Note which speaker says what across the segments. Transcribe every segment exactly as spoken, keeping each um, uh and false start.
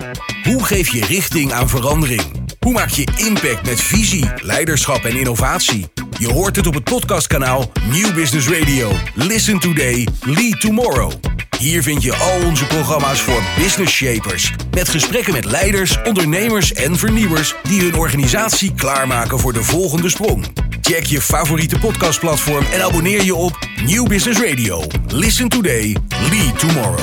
Speaker 1: Hoe geef je richting aan verandering? Hoe maak je impact met visie, leiderschap en innovatie? Je hoort het op het podcastkanaal Nieuw Business Radio. Listen today, lead tomorrow. Hier vind je al onze programma's voor business shapers. Met gesprekken met leiders, ondernemers en vernieuwers die hun organisatie klaarmaken voor de volgende sprong. Check je favoriete podcastplatform en abonneer je op Nieuw Business Radio. Listen today, lead tomorrow.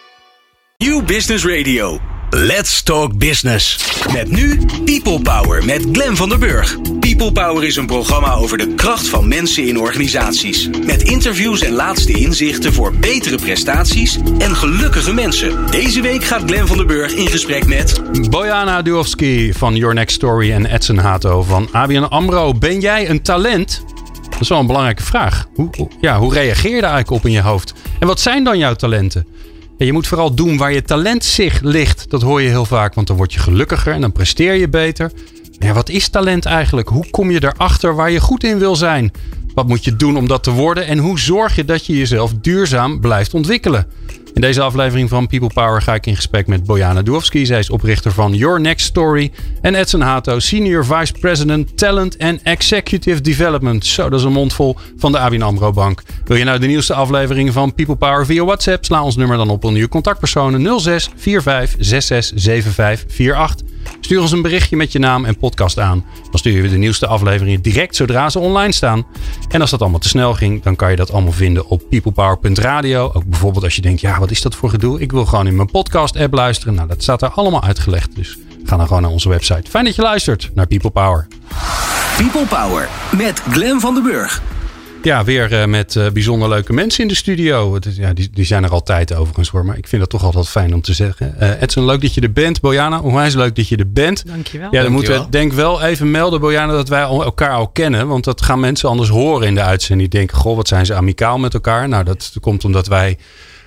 Speaker 1: Nieuw Business Radio. Let's talk business. Met nu People Power met Glenn van der Burg. People Power is een programma over de kracht van mensen in organisaties. Met interviews en laatste inzichten voor betere prestaties en gelukkige mensen. Deze week gaat Glenn van der Burg in gesprek met
Speaker 2: Bojana Duhovski van Your Next Story en Edson Hato van A B N AMRO. Ben jij een talent? Dat is wel een belangrijke vraag. Hoe, hoe, ja, hoe reageer je daar eigenlijk op in je hoofd? En wat zijn dan jouw talenten? Ja, je moet vooral doen waar je talent zich ligt. Dat hoor je heel vaak, want dan word je gelukkiger en dan presteer je beter. Maar ja, wat is talent eigenlijk? Hoe kom je erachter waar je goed in wil zijn? Wat moet je doen om dat te worden? En hoe zorg je dat je jezelf duurzaam blijft ontwikkelen? In deze aflevering van People Power ga ik in gesprek met Bojana Duhovski. Zij is oprichter van Your Next Story. En Edson Hato, Senior Vice President Talent and Executive Development. Zo, dat is een mondvol van de A B N AMRO Bank. Wil je nou de nieuwste aflevering van People Power via WhatsApp? Sla ons nummer dan op onder je contactpersonen nul zes vier vijf zes zes zeven vijf vier acht. Stuur ons een berichtje met je naam en podcast aan. Dan sturen we de nieuwste afleveringen direct zodra ze online staan. En als dat allemaal te snel ging, dan kan je dat allemaal vinden op peoplepower punt radio. Ook bijvoorbeeld als je denkt, ja, wat is dat voor gedoe? Ik wil gewoon in mijn podcast app luisteren. Nou, dat staat daar allemaal uitgelegd. Dus ga dan gewoon naar onze website. Fijn dat je luistert naar People Power.
Speaker 1: People Power met Glenn van der Burg.
Speaker 2: Ja, weer uh, met uh, bijzonder leuke mensen in de studio. Het is, ja, die, die zijn er altijd overigens hoor. Maar ik vind dat toch altijd fijn om te zeggen. Uh, Edson, leuk dat je er bent. Bojana, onwijs leuk dat je er bent.
Speaker 3: Dankjewel.
Speaker 2: Ja, dan moeten we
Speaker 3: wel.
Speaker 2: denk wel even melden, Bojana, dat wij elkaar al kennen. Want dat gaan mensen anders horen in de uitzending. Die denken, goh, wat zijn ze amicaal met elkaar. Nou, dat komt omdat wij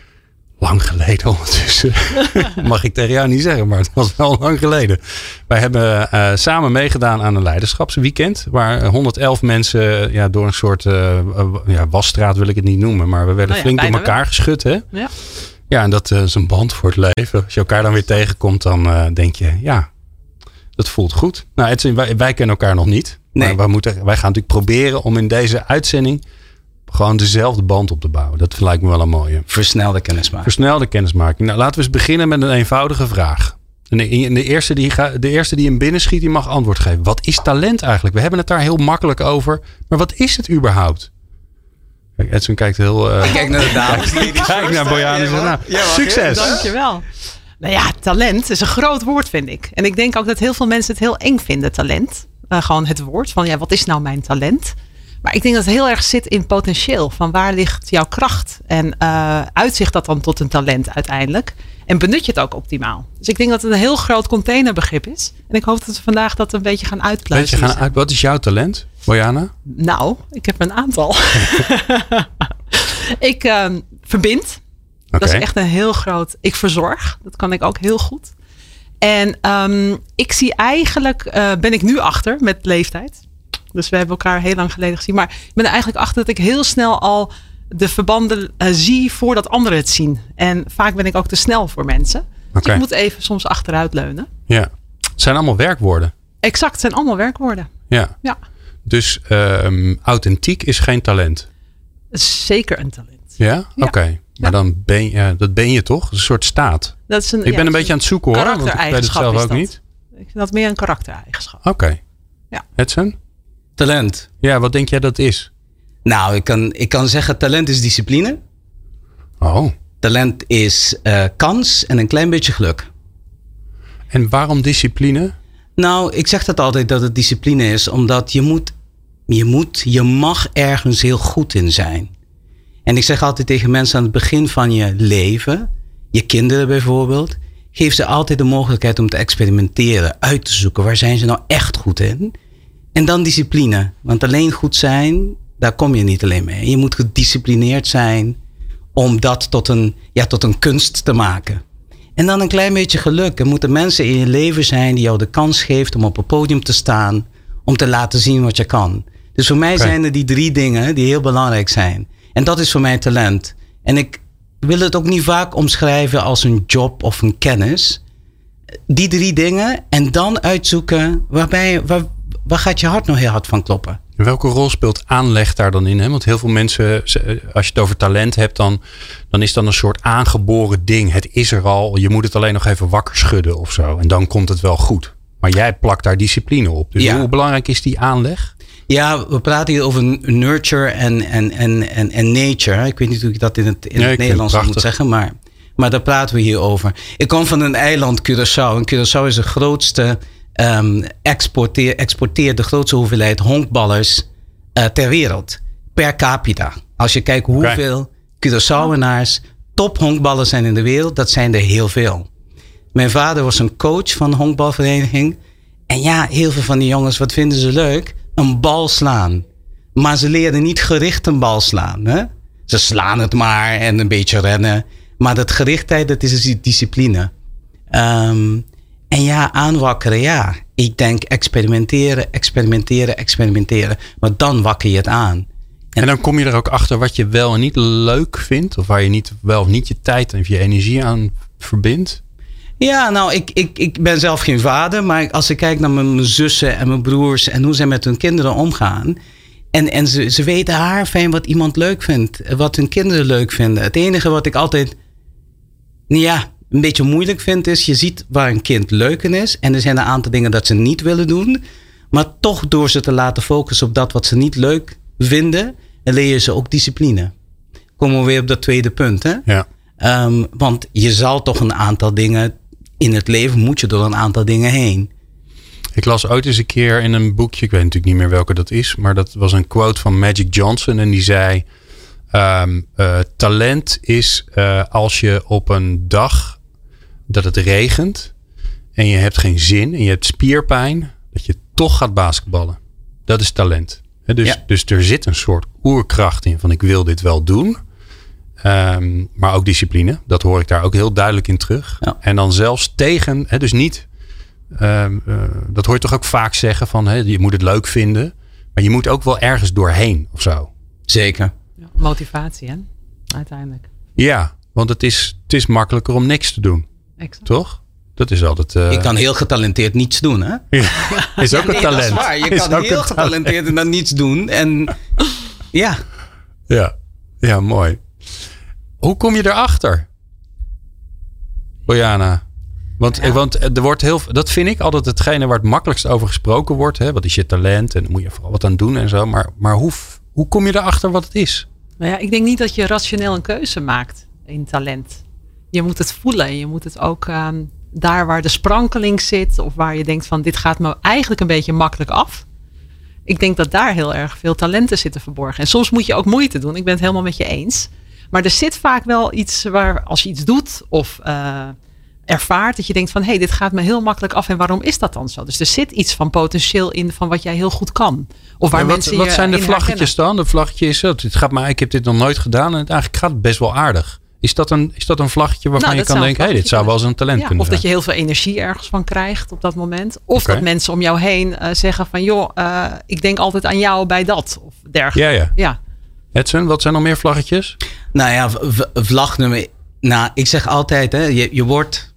Speaker 2: lang geleden ondertussen. Mag ik tegen jou niet zeggen, maar het was wel lang geleden. Wij hebben uh, samen meegedaan aan een leiderschapsweekend. Waar honderd elf mensen ja, door een soort uh, uh, ja, wasstraat wil ik het niet noemen. Maar we werden
Speaker 3: nou ja,
Speaker 2: flink door elkaar wel. geschud. Hè?
Speaker 3: Ja.
Speaker 2: Ja, en dat uh, is een band voor het leven. Als je elkaar dan weer tegenkomt, dan uh, denk je, ja, dat voelt goed. Nou, Edson, wij, wij kennen elkaar nog niet. Nee. Maar wij, moeten, wij gaan natuurlijk proberen om in deze uitzending gewoon dezelfde band op te bouwen. Dat lijkt me wel een mooie.
Speaker 4: Versnelde kennismaking.
Speaker 2: Versnelde kennismaking. Nou, laten we eens beginnen met een eenvoudige vraag. En de, de, eerste die, de eerste die hem binnenschiet, die mag antwoord geven. Wat is talent eigenlijk? We hebben het daar heel makkelijk over. Maar wat is het überhaupt? Kijk, Edson kijkt heel... Uh,
Speaker 4: Kijk naar de dames.
Speaker 2: Kijk, kijk naar Bojana en zegt, nou, ja, succes.
Speaker 3: Ja, dankjewel. Nou ja, talent is een groot woord, vind ik. En ik denk ook dat heel veel mensen het heel eng vinden, talent. Uh, gewoon het woord van, ja, wat is nou mijn talent? Maar ik denk dat het heel erg zit in potentieel. Van waar ligt jouw kracht? En uh, uitzicht dat dan tot een talent uiteindelijk? En benut je het ook optimaal? Dus ik denk dat het een heel groot containerbegrip is. En ik hoop dat we vandaag dat een beetje gaan uitpluizen.
Speaker 2: Beetje gaan uit, wat is jouw talent, Bojana?
Speaker 3: Nou, ik heb een aantal. ik uh, verbind. Okay. Dat is echt een heel groot... Ik verzorg. Dat kan ik ook heel goed. En um, ik zie eigenlijk... Uh, ben ik nu achter met leeftijd. Dus we hebben elkaar heel lang geleden gezien. Maar ik ben er eigenlijk achter dat ik heel snel al de verbanden uh, zie voordat anderen het zien. En vaak ben ik ook te snel voor mensen. Dus okay. Ik moet even soms achteruit leunen.
Speaker 2: Ja, het zijn allemaal werkwoorden.
Speaker 3: Exact, het zijn allemaal werkwoorden.
Speaker 2: Ja.
Speaker 3: ja.
Speaker 2: Dus um, authentiek is geen talent?
Speaker 3: Zeker een talent.
Speaker 2: Ja? ja. Oké. Okay. Maar ja. dan ben je, ja, dat ben je toch? Dat is een soort staat.
Speaker 3: Dat is een,
Speaker 2: ik ben
Speaker 3: ja,
Speaker 2: een beetje aan het zoeken hoor. Want ik weet het zelf ook
Speaker 3: dat.
Speaker 2: niet.
Speaker 3: Ik vind dat meer een karaktereigenschap.
Speaker 2: Oké. Okay.
Speaker 3: Ja.
Speaker 2: Edson?
Speaker 4: Talent.
Speaker 2: Ja, wat denk jij dat is?
Speaker 4: Nou, ik kan, ik kan zeggen talent is discipline.
Speaker 2: Oh.
Speaker 4: Talent is uh, kans en een klein beetje geluk.
Speaker 2: En waarom discipline?
Speaker 4: Nou, ik zeg dat altijd dat het discipline is. Omdat je moet, je moet, je mag ergens heel goed in zijn. En ik zeg altijd tegen mensen aan het begin van je leven. Je kinderen bijvoorbeeld. Geef ze altijd de mogelijkheid om te experimenteren. Uit te zoeken. Waar zijn ze nou echt goed in? En dan discipline. Want alleen goed zijn, daar kom je niet alleen mee. Je moet gedisciplineerd zijn om dat tot een, ja, tot een kunst te maken. En dan een klein beetje geluk. Er moeten mensen in je leven zijn die jou de kans geeft om op een podium te staan. Om te laten zien wat je kan. Dus voor mij okay. zijn er die drie dingen die heel belangrijk zijn. En dat is voor mij talent. En ik wil het ook niet vaak omschrijven als een job of een kennis. die drie dingen. En dan uitzoeken waarbij, waar, waar gaat je hart nog heel hard van kloppen.
Speaker 2: Welke rol speelt aanleg daar dan in? Hè? Want heel veel mensen, als je het over talent hebt, dan, dan is dat een soort aangeboren ding. Het is er al, je moet het alleen nog even wakker schudden of zo. En dan komt het wel goed. Maar jij plakt daar discipline op. Dus ja. hoe belangrijk is die aanleg?
Speaker 4: Ja, we praten hier over nurture en, en, en, en, en nature. Ik weet niet hoe ik dat in het, in
Speaker 2: ja,
Speaker 4: het Nederlands het moet zeggen, maar, maar daar praten we hier over. Ik kom van een eiland, Curaçao. En Curaçao is de grootste, um, exporteer, exporteert de grootste hoeveelheid honkballers uh, ter wereld. Per capita. Als je kijkt hoeveel Curaçaoenaars top honkballers zijn in de wereld, dat zijn er heel veel. Mijn vader was een coach van de honkbalvereniging. En ja, heel veel van die jongens, wat vinden ze leuk? Een bal slaan. Maar ze leren niet gericht een bal slaan. Hè? Ze slaan het maar en een beetje rennen. Maar dat gerichtheid, dat is een discipline. Um, en ja, aanwakkeren, ja. Ik denk experimenteren, experimenteren, experimenteren. Maar dan wakker je het aan. En,
Speaker 2: en dan kom je er ook achter wat je wel en niet leuk vindt. Of waar je niet, wel of niet je tijd en je energie aan verbindt.
Speaker 4: Ja, nou, ik, ik, ik ben zelf geen vader. Maar als ik kijk naar mijn, mijn zussen en mijn broers en hoe zij met hun kinderen omgaan. En, en ze, ze weten haarfijn wat iemand leuk vindt. Wat hun kinderen leuk vinden. Het enige wat ik altijd ja, een beetje moeilijk vind is. Je ziet waar een kind leuk in is. En er zijn een aantal dingen dat ze niet willen doen. Maar toch door ze te laten focussen op dat wat ze niet leuk vinden. Leer je ze ook discipline. Komen we weer op dat tweede punt. Hè?
Speaker 2: Ja.
Speaker 4: Um, want je zal toch een aantal dingen. In het leven moet je door een aantal dingen heen.
Speaker 2: Ik las ooit eens een keer in een boekje. Ik weet natuurlijk niet meer welke dat is. Maar dat was een quote van Magic Johnson. En die zei. Um, uh, talent is uh, als je op een dag dat het regent. En je hebt geen zin. En je hebt spierpijn. Dat je toch gaat basketballen. Dat is talent. He, dus, ja. dus er zit een soort oerkracht in. Van ik wil dit wel doen. Um, maar ook discipline. Dat hoor ik daar ook heel duidelijk in terug. Ja. En dan zelfs tegen. Hè, dus niet. Um, uh, dat hoor je toch ook vaak zeggen. Van hè, je moet het leuk vinden. Maar je moet ook wel ergens doorheen of zo.
Speaker 4: Zeker.
Speaker 3: Ja, motivatie hè. Uiteindelijk.
Speaker 2: Ja. Want het is, het is makkelijker om niks te doen.
Speaker 3: Exact.
Speaker 2: Toch? Dat is altijd. Uh...
Speaker 4: Je kan heel getalenteerd niets doen hè.
Speaker 2: Ja, is ook ja, een nee, talent.
Speaker 4: Dat is waar. Je is kan heel getalenteerd en dan niets doen. En ja.
Speaker 2: Ja. Ja, mooi. Hoe kom je erachter? Bojana. Want, ja. want er wordt heel, dat vind ik altijd hetgene waar het makkelijkst over gesproken wordt. Hè? Wat is je talent? En daar moet je vooral wat aan doen en zo. Maar, maar hoe, hoe kom je erachter wat het is?
Speaker 3: Nou ja, ik denk niet dat je rationeel een keuze maakt in talent. Je moet het voelen. En je moet het ook um, daar waar de sprankeling zit. Of waar je denkt van dit gaat me eigenlijk een beetje makkelijk af. Ik denk dat daar heel erg veel talenten zitten verborgen. En soms moet je ook moeite doen. Ik ben het helemaal met je eens. Maar er zit vaak wel iets waar als je iets doet of uh, ervaart dat je denkt van hé, hey, dit gaat me heel makkelijk af en waarom is dat dan zo? Dus er zit iets van potentieel in van wat jij heel goed kan. Of waar
Speaker 2: ja, wat,
Speaker 3: mensen
Speaker 2: wat
Speaker 3: je
Speaker 2: zijn de vlaggetjes
Speaker 3: herkennen.
Speaker 2: dan? De vlaggetje is dat. Het gaat maar, ik heb dit nog nooit gedaan en het eigenlijk gaat het best wel aardig. Is dat een, is dat een vlaggetje waarvan nou, je kan denken, hé, hey, dit zou wel eens een talent
Speaker 3: ja,
Speaker 2: kunnen
Speaker 3: of
Speaker 2: zijn?
Speaker 3: Of dat je heel veel energie ergens van krijgt op dat moment. Of okay. dat mensen om jou heen uh, zeggen van joh, uh, ik denk altijd aan jou bij dat. Of dergelijke.
Speaker 2: Ja, ja.
Speaker 3: ja.
Speaker 2: Edson, wat zijn nog meer vlaggetjes?
Speaker 4: Nou ja, v- vlagnummer. Nou, ik zeg altijd, hè, je, je wordt.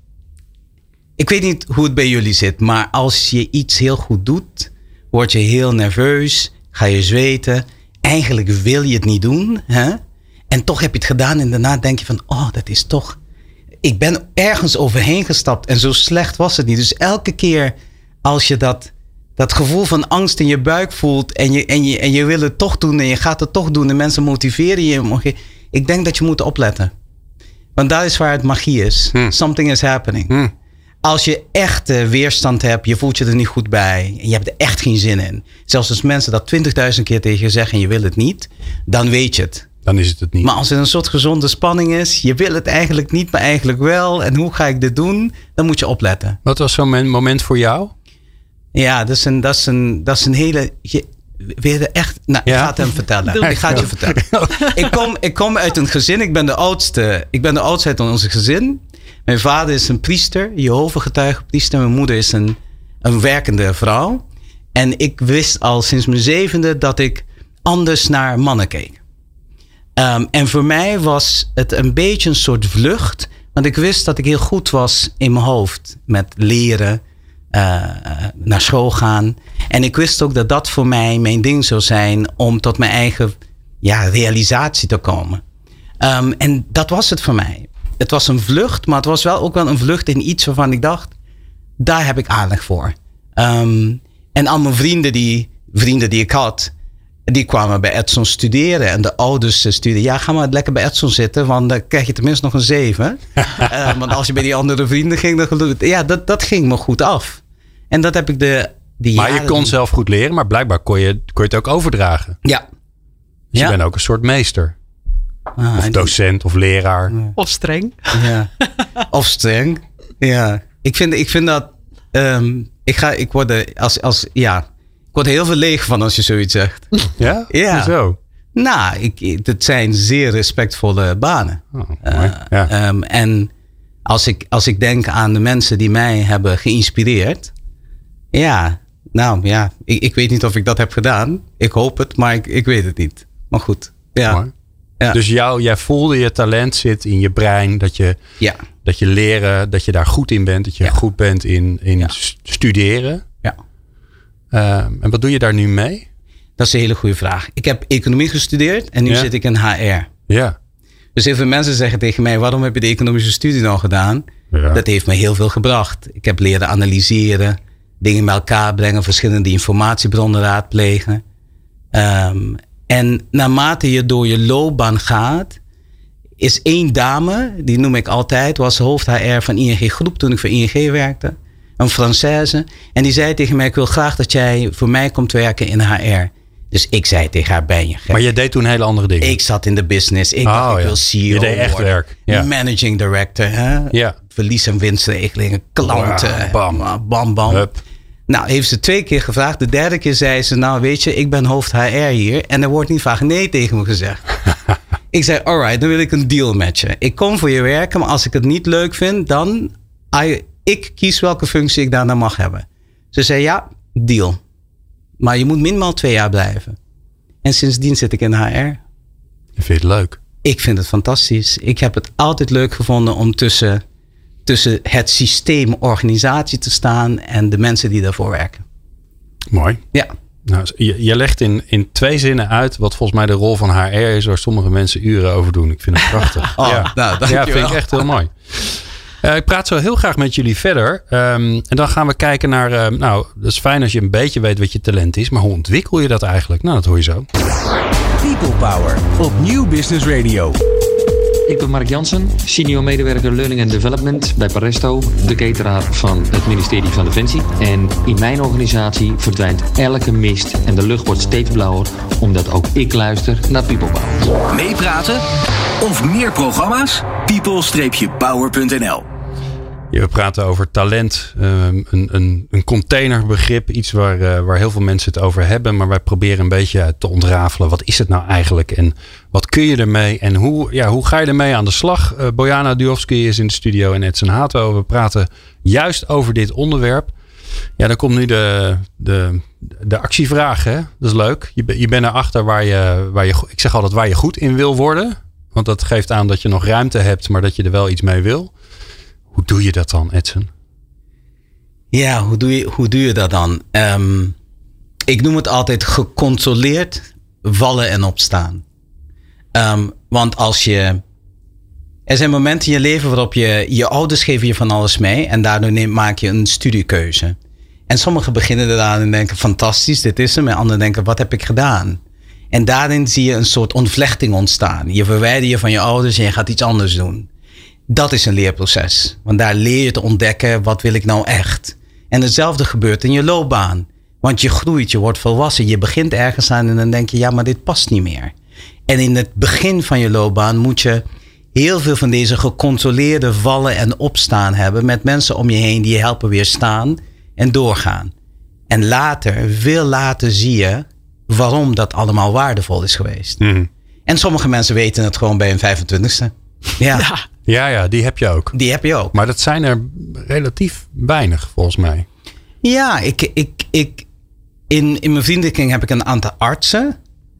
Speaker 4: Ik weet niet hoe het bij jullie zit, maar als je iets heel goed doet, word je heel nerveus, ga je zweten. Eigenlijk wil je het niet doen, hè? En toch heb je het gedaan en daarna denk je van, oh, dat is toch. Ik ben ergens overheen gestapt en zo slecht was het niet. Dus elke keer als je dat. Dat gevoel van angst in je buik voelt en je, en, je, en je wil het toch doen en je gaat het toch doen en mensen motiveren je. Ik denk dat je moet opletten. Want dat is waar het magie is. Hmm. Something is happening. Hmm. Als je echt uh, weerstand hebt, je voelt je er niet goed bij en je hebt er echt geen zin in. Zelfs als mensen dat twintigduizend keer tegen je zeggen en je wil het niet, dan weet je het.
Speaker 2: Dan is het het niet.
Speaker 4: Maar als er een soort gezonde spanning is, je wil het eigenlijk niet, maar eigenlijk wel. En hoe ga ik dit doen? Dan moet je opletten.
Speaker 2: Wat was zo'n moment voor jou?
Speaker 4: Ja, dat is een, dat is een, dat is een hele. Je, weer echt. Nou, ja? Ik ga het hem vertellen. Doe. Ik ga het je vertellen. ik, kom, ik kom uit een gezin. Ik ben de oudste. Ik ben de oudste uit onze gezin. Mijn vader is een priester, Jehovah-getuigenpriester. Mijn moeder is een, een werkende vrouw. En ik wist al sinds mijn zevende dat ik anders naar mannen keek. Um, en voor mij was het een beetje een soort vlucht. Want ik wist dat ik heel goed was in mijn hoofd met leren, uh, naar school gaan. En ik wist ook dat dat voor mij mijn ding zou zijn om tot mijn eigen ja, realisatie te komen. Um, en dat was het voor mij. Het was een vlucht, maar het was wel ook wel een vlucht in iets waarvan ik dacht, daar heb ik aandacht voor. Um, en al mijn vrienden die, vrienden die ik had, die kwamen bij Edson studeren. En de ouders stuurden, ja, ga maar lekker bij Edson zitten, want dan krijg je tenminste nog een zeven. uh, want als je bij die andere vrienden ging, dan ja, dat, dat ging me goed af. En dat heb ik de, die
Speaker 2: Maar
Speaker 4: jaren
Speaker 2: je kon
Speaker 4: die...
Speaker 2: zelf goed leren, maar blijkbaar kon je, kon je het ook overdragen.
Speaker 4: Ja.
Speaker 2: Dus
Speaker 4: ja.
Speaker 2: je bent ook een soort meester.
Speaker 4: Ah,
Speaker 2: Of docent of leraar.
Speaker 4: Ja.
Speaker 3: Of streng.
Speaker 4: Ja. Of streng. Ja. Ik vind, ik vind dat... Um, ik, ga, ik, word er als, als, ja, ik word er heel veel leeg van als je zoiets zegt.
Speaker 2: Ja?
Speaker 4: Ja.
Speaker 2: Zo.
Speaker 4: Nou, ik, het zijn zeer respectvolle banen.
Speaker 2: Oh, mooi.
Speaker 4: Uh,
Speaker 2: Ja.
Speaker 4: um, en als ik, als ik denk aan de mensen die mij hebben geïnspireerd. Ja, nou ja, ik, ik weet niet of ik dat heb gedaan. Ik hoop het, maar ik, ik weet het niet. Maar goed, ja.
Speaker 2: Mooi.
Speaker 4: Ja.
Speaker 2: Dus jou, jij voelde je talent zit in je brein. Dat je,
Speaker 4: Ja.
Speaker 2: dat je leren, dat je daar goed in bent. Dat je
Speaker 4: Ja.
Speaker 2: goed bent in, in
Speaker 4: Ja.
Speaker 2: studeren.
Speaker 4: Ja.
Speaker 2: Uh, en wat doe je daar nu mee?
Speaker 4: Dat is een hele goede vraag. Ik heb economie gestudeerd en nu
Speaker 2: Ja.
Speaker 4: zit ik in H R.
Speaker 2: Ja.
Speaker 4: Dus heel veel mensen zeggen tegen mij, waarom heb je de economische studie nou gedaan?
Speaker 2: Ja.
Speaker 4: Dat heeft me heel veel gebracht. Ik heb leren analyseren, dingen bij elkaar brengen, verschillende informatiebronnen raadplegen. Um, en naarmate je door je loopbaan gaat, is één dame, die noem ik altijd, was hoofd H R van I N G Groep toen ik voor I N G werkte. Een Française. En die zei tegen mij, ik wil graag dat jij voor mij komt werken in H R. Dus ik zei tegen haar, ben je gek?
Speaker 2: Maar je deed toen hele andere dingen.
Speaker 4: Ik zat in de business. Ik
Speaker 2: Oh,
Speaker 4: dacht, ik
Speaker 2: ja.
Speaker 4: wil C E O
Speaker 2: Je deed echt
Speaker 4: worden.
Speaker 2: werk. Ja.
Speaker 4: Managing director. Hè?
Speaker 2: Ja.
Speaker 4: Verlies- en winstregelingen. Klanten.
Speaker 2: Ja, bam.
Speaker 4: Bam, bam.
Speaker 2: Hup.
Speaker 4: Nou, heeft ze twee keer gevraagd. De derde keer zei ze, nou weet je, ik ben hoofd H R hier. En er wordt niet vaak nee tegen me gezegd. Ik zei, alright, dan wil ik een deal met je. Ik kom voor je werken, maar als ik het niet leuk vind, dan... I, ik kies welke functie ik daarna mag hebben. Ze zei, ja, deal. Maar je moet minimaal twee jaar blijven. En sindsdien zit ik in H R.
Speaker 2: Je vindt het leuk.
Speaker 4: Ik vind het fantastisch. Ik heb het altijd leuk gevonden om tussen, tussen het systeem organisatie te staan en de mensen die daarvoor werken.
Speaker 2: Mooi.
Speaker 4: Ja.
Speaker 2: Nou, je, je legt in, in twee zinnen uit wat volgens mij de rol van H R is, waar sommige mensen uren over doen. Ik vind het prachtig.
Speaker 4: Oh,
Speaker 2: ja,
Speaker 4: nou, dank
Speaker 2: ja
Speaker 4: je
Speaker 2: vind ik
Speaker 4: wel.
Speaker 2: echt heel mooi. Uh, ik praat zo heel graag met jullie verder. Um, en dan gaan we kijken naar... Uh, nou, dat is fijn als je een beetje weet wat je talent is. Maar hoe ontwikkel je dat eigenlijk? Nou, dat hoor je zo.
Speaker 1: People Power op Nieuw Business Radio.
Speaker 5: Ik ben Mark Jansen, senior medewerker Learning and Development bij Paresto, de cateraar van het ministerie van Defensie. En in mijn organisatie verdwijnt elke mist en de lucht wordt steeds blauwer, omdat ook ik luister naar People Power.
Speaker 1: Meepraten of meer programma's? people power punt n l.
Speaker 2: Ja, we praten over talent, um, een, een, een containerbegrip, iets waar, uh, waar heel veel mensen het over hebben. Maar wij proberen een beetje te ontrafelen. Wat is het nou eigenlijk en wat kun je ermee en hoe, ja, hoe ga je ermee aan de slag? Uh, Bojana Dujovski is in de studio en Edson Hato. We praten juist over dit onderwerp. Ja, dan komt nu de, de, de actievraag. Hè? Dat is leuk. Je, je bent erachter waar je, waar je, ik zeg altijd waar je goed in wil worden. Want dat geeft aan dat je nog ruimte hebt, maar dat je er wel iets mee wil. Hoe doe je dat dan, Edson?
Speaker 4: Ja, hoe doe je, hoe doe je dat dan? Um, ik noem het altijd gecontroleerd vallen en opstaan. Um, want als je... Er zijn momenten in je leven waarop je... Je ouders geven je van alles mee. En daardoor neem, maak je een studiekeuze. En sommigen beginnen eraan en denken... Fantastisch, dit is hem. En anderen denken, wat heb ik gedaan? En daarin zie je een soort ontvlechting ontstaan. Je verwijder je van je ouders en je gaat iets anders doen. Dat is een leerproces. Want daar leer je te ontdekken, wat wil ik nou echt? En hetzelfde gebeurt in je loopbaan. Want je groeit, je wordt volwassen. Je begint ergens aan en dan denk je, ja, maar dit past niet meer. En in het begin van je loopbaan moet je heel veel van deze gecontroleerde vallen en opstaan hebben. Met mensen om je heen die je helpen weer staan en doorgaan. En later, veel later zie je waarom dat allemaal waardevol is geweest.
Speaker 2: Mm.
Speaker 4: En sommige mensen weten het gewoon bij hun vijfentwintigste. Ja.
Speaker 3: Ja.
Speaker 2: Ja, ja, die heb je ook.
Speaker 4: Die heb je ook.
Speaker 2: Maar dat zijn er relatief weinig, volgens mij.
Speaker 4: Ja, ik, ik, ik, in, in mijn vriendenkring heb ik een aantal artsen.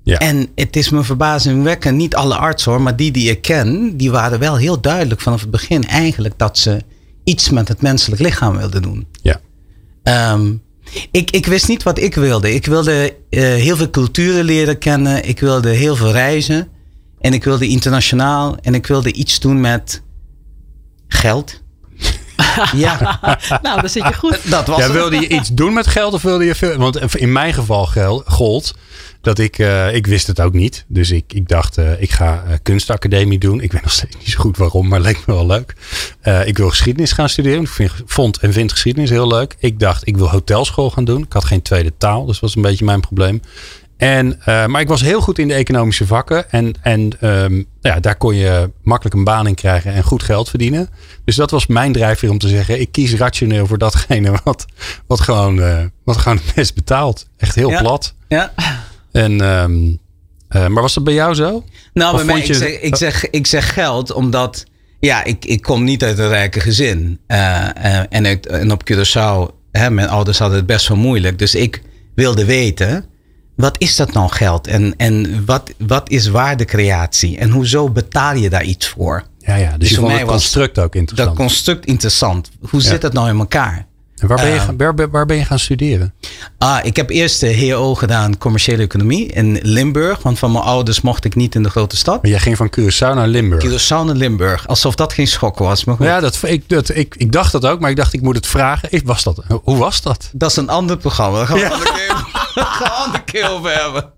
Speaker 2: Ja.
Speaker 4: En het is me verbazingwekkend, niet alle artsen hoor, maar die die ik ken, die waren wel heel duidelijk vanaf het begin eigenlijk dat ze iets met het menselijk lichaam wilden doen.
Speaker 2: Ja.
Speaker 4: Um, ik, ik wist niet wat ik wilde. Ik wilde uh, heel veel culturen leren kennen. Ik wilde heel veel reizen. En ik wilde internationaal. En ik wilde iets doen met geld. Ja.
Speaker 3: Nou, dan zit je goed.
Speaker 4: Dat was
Speaker 2: ja,
Speaker 4: het.
Speaker 2: wilde je iets doen met geld of wilde je veel? Want in mijn geval gel, gold dat ik, uh, ik wist het ook niet. Dus ik, ik dacht, uh, ik ga uh, kunstacademie doen. Ik weet nog steeds niet zo goed waarom, maar het leek me wel leuk. Uh, ik wil geschiedenis gaan studeren. Ik vind, vond en vind geschiedenis heel leuk. Ik dacht, ik wil hotelschool gaan doen. Ik had geen tweede taal, dus dat was een beetje mijn probleem. En, uh, maar ik was heel goed in de economische vakken. En, en um, ja, daar kon je makkelijk een baan in krijgen en goed geld verdienen. Dus dat was mijn drijfveer om te zeggen, ik kies rationeel voor datgene wat, wat, gewoon, uh, wat gewoon het best betaalt. Echt heel
Speaker 4: ja.
Speaker 2: plat.
Speaker 4: Ja.
Speaker 2: En, um, uh, maar was dat bij jou zo?
Speaker 4: Nou,
Speaker 2: Of
Speaker 4: bij mij,
Speaker 2: vond je-
Speaker 4: ik, zeg, ik, zeg, ik zeg geld omdat, ja, ik, ik kom niet uit een rijke gezin. Uh, uh, en, ik, en op Curaçao, hè, mijn ouders hadden het best wel moeilijk. Dus ik wilde weten, wat is dat nou geld? En, en wat, wat is waardecreatie? En hoezo betaal je daar iets voor?
Speaker 2: Ja, ja. Dus,
Speaker 4: Dus
Speaker 2: je
Speaker 4: voor
Speaker 2: vond
Speaker 4: mij
Speaker 2: het
Speaker 4: was
Speaker 2: construct ook interessant.
Speaker 4: Dat construct interessant. Hoe
Speaker 2: Ja.
Speaker 4: zit dat nou in elkaar?
Speaker 2: En waar, ben je,
Speaker 4: Uh,
Speaker 2: gaan- waar, waar ben je gaan studeren?
Speaker 4: Ah, ik heb eerst de H O gedaan, commerciële economie in Limburg. Want van mijn ouders mocht ik niet in de grote stad.
Speaker 2: Maar jij ging van Curaçao naar Limburg.
Speaker 4: Curaçao naar Limburg. Alsof dat geen schok was. Maar goed,
Speaker 2: Ja, dat, ik, dat, ik, ik dacht dat ook, maar ik dacht ik moet het vragen. Ik, was dat, hoe was dat?
Speaker 4: dat is een ander programma. Daar gaan we
Speaker 2: Ja.
Speaker 4: een andere keer- gaan we een andere keer over hebben.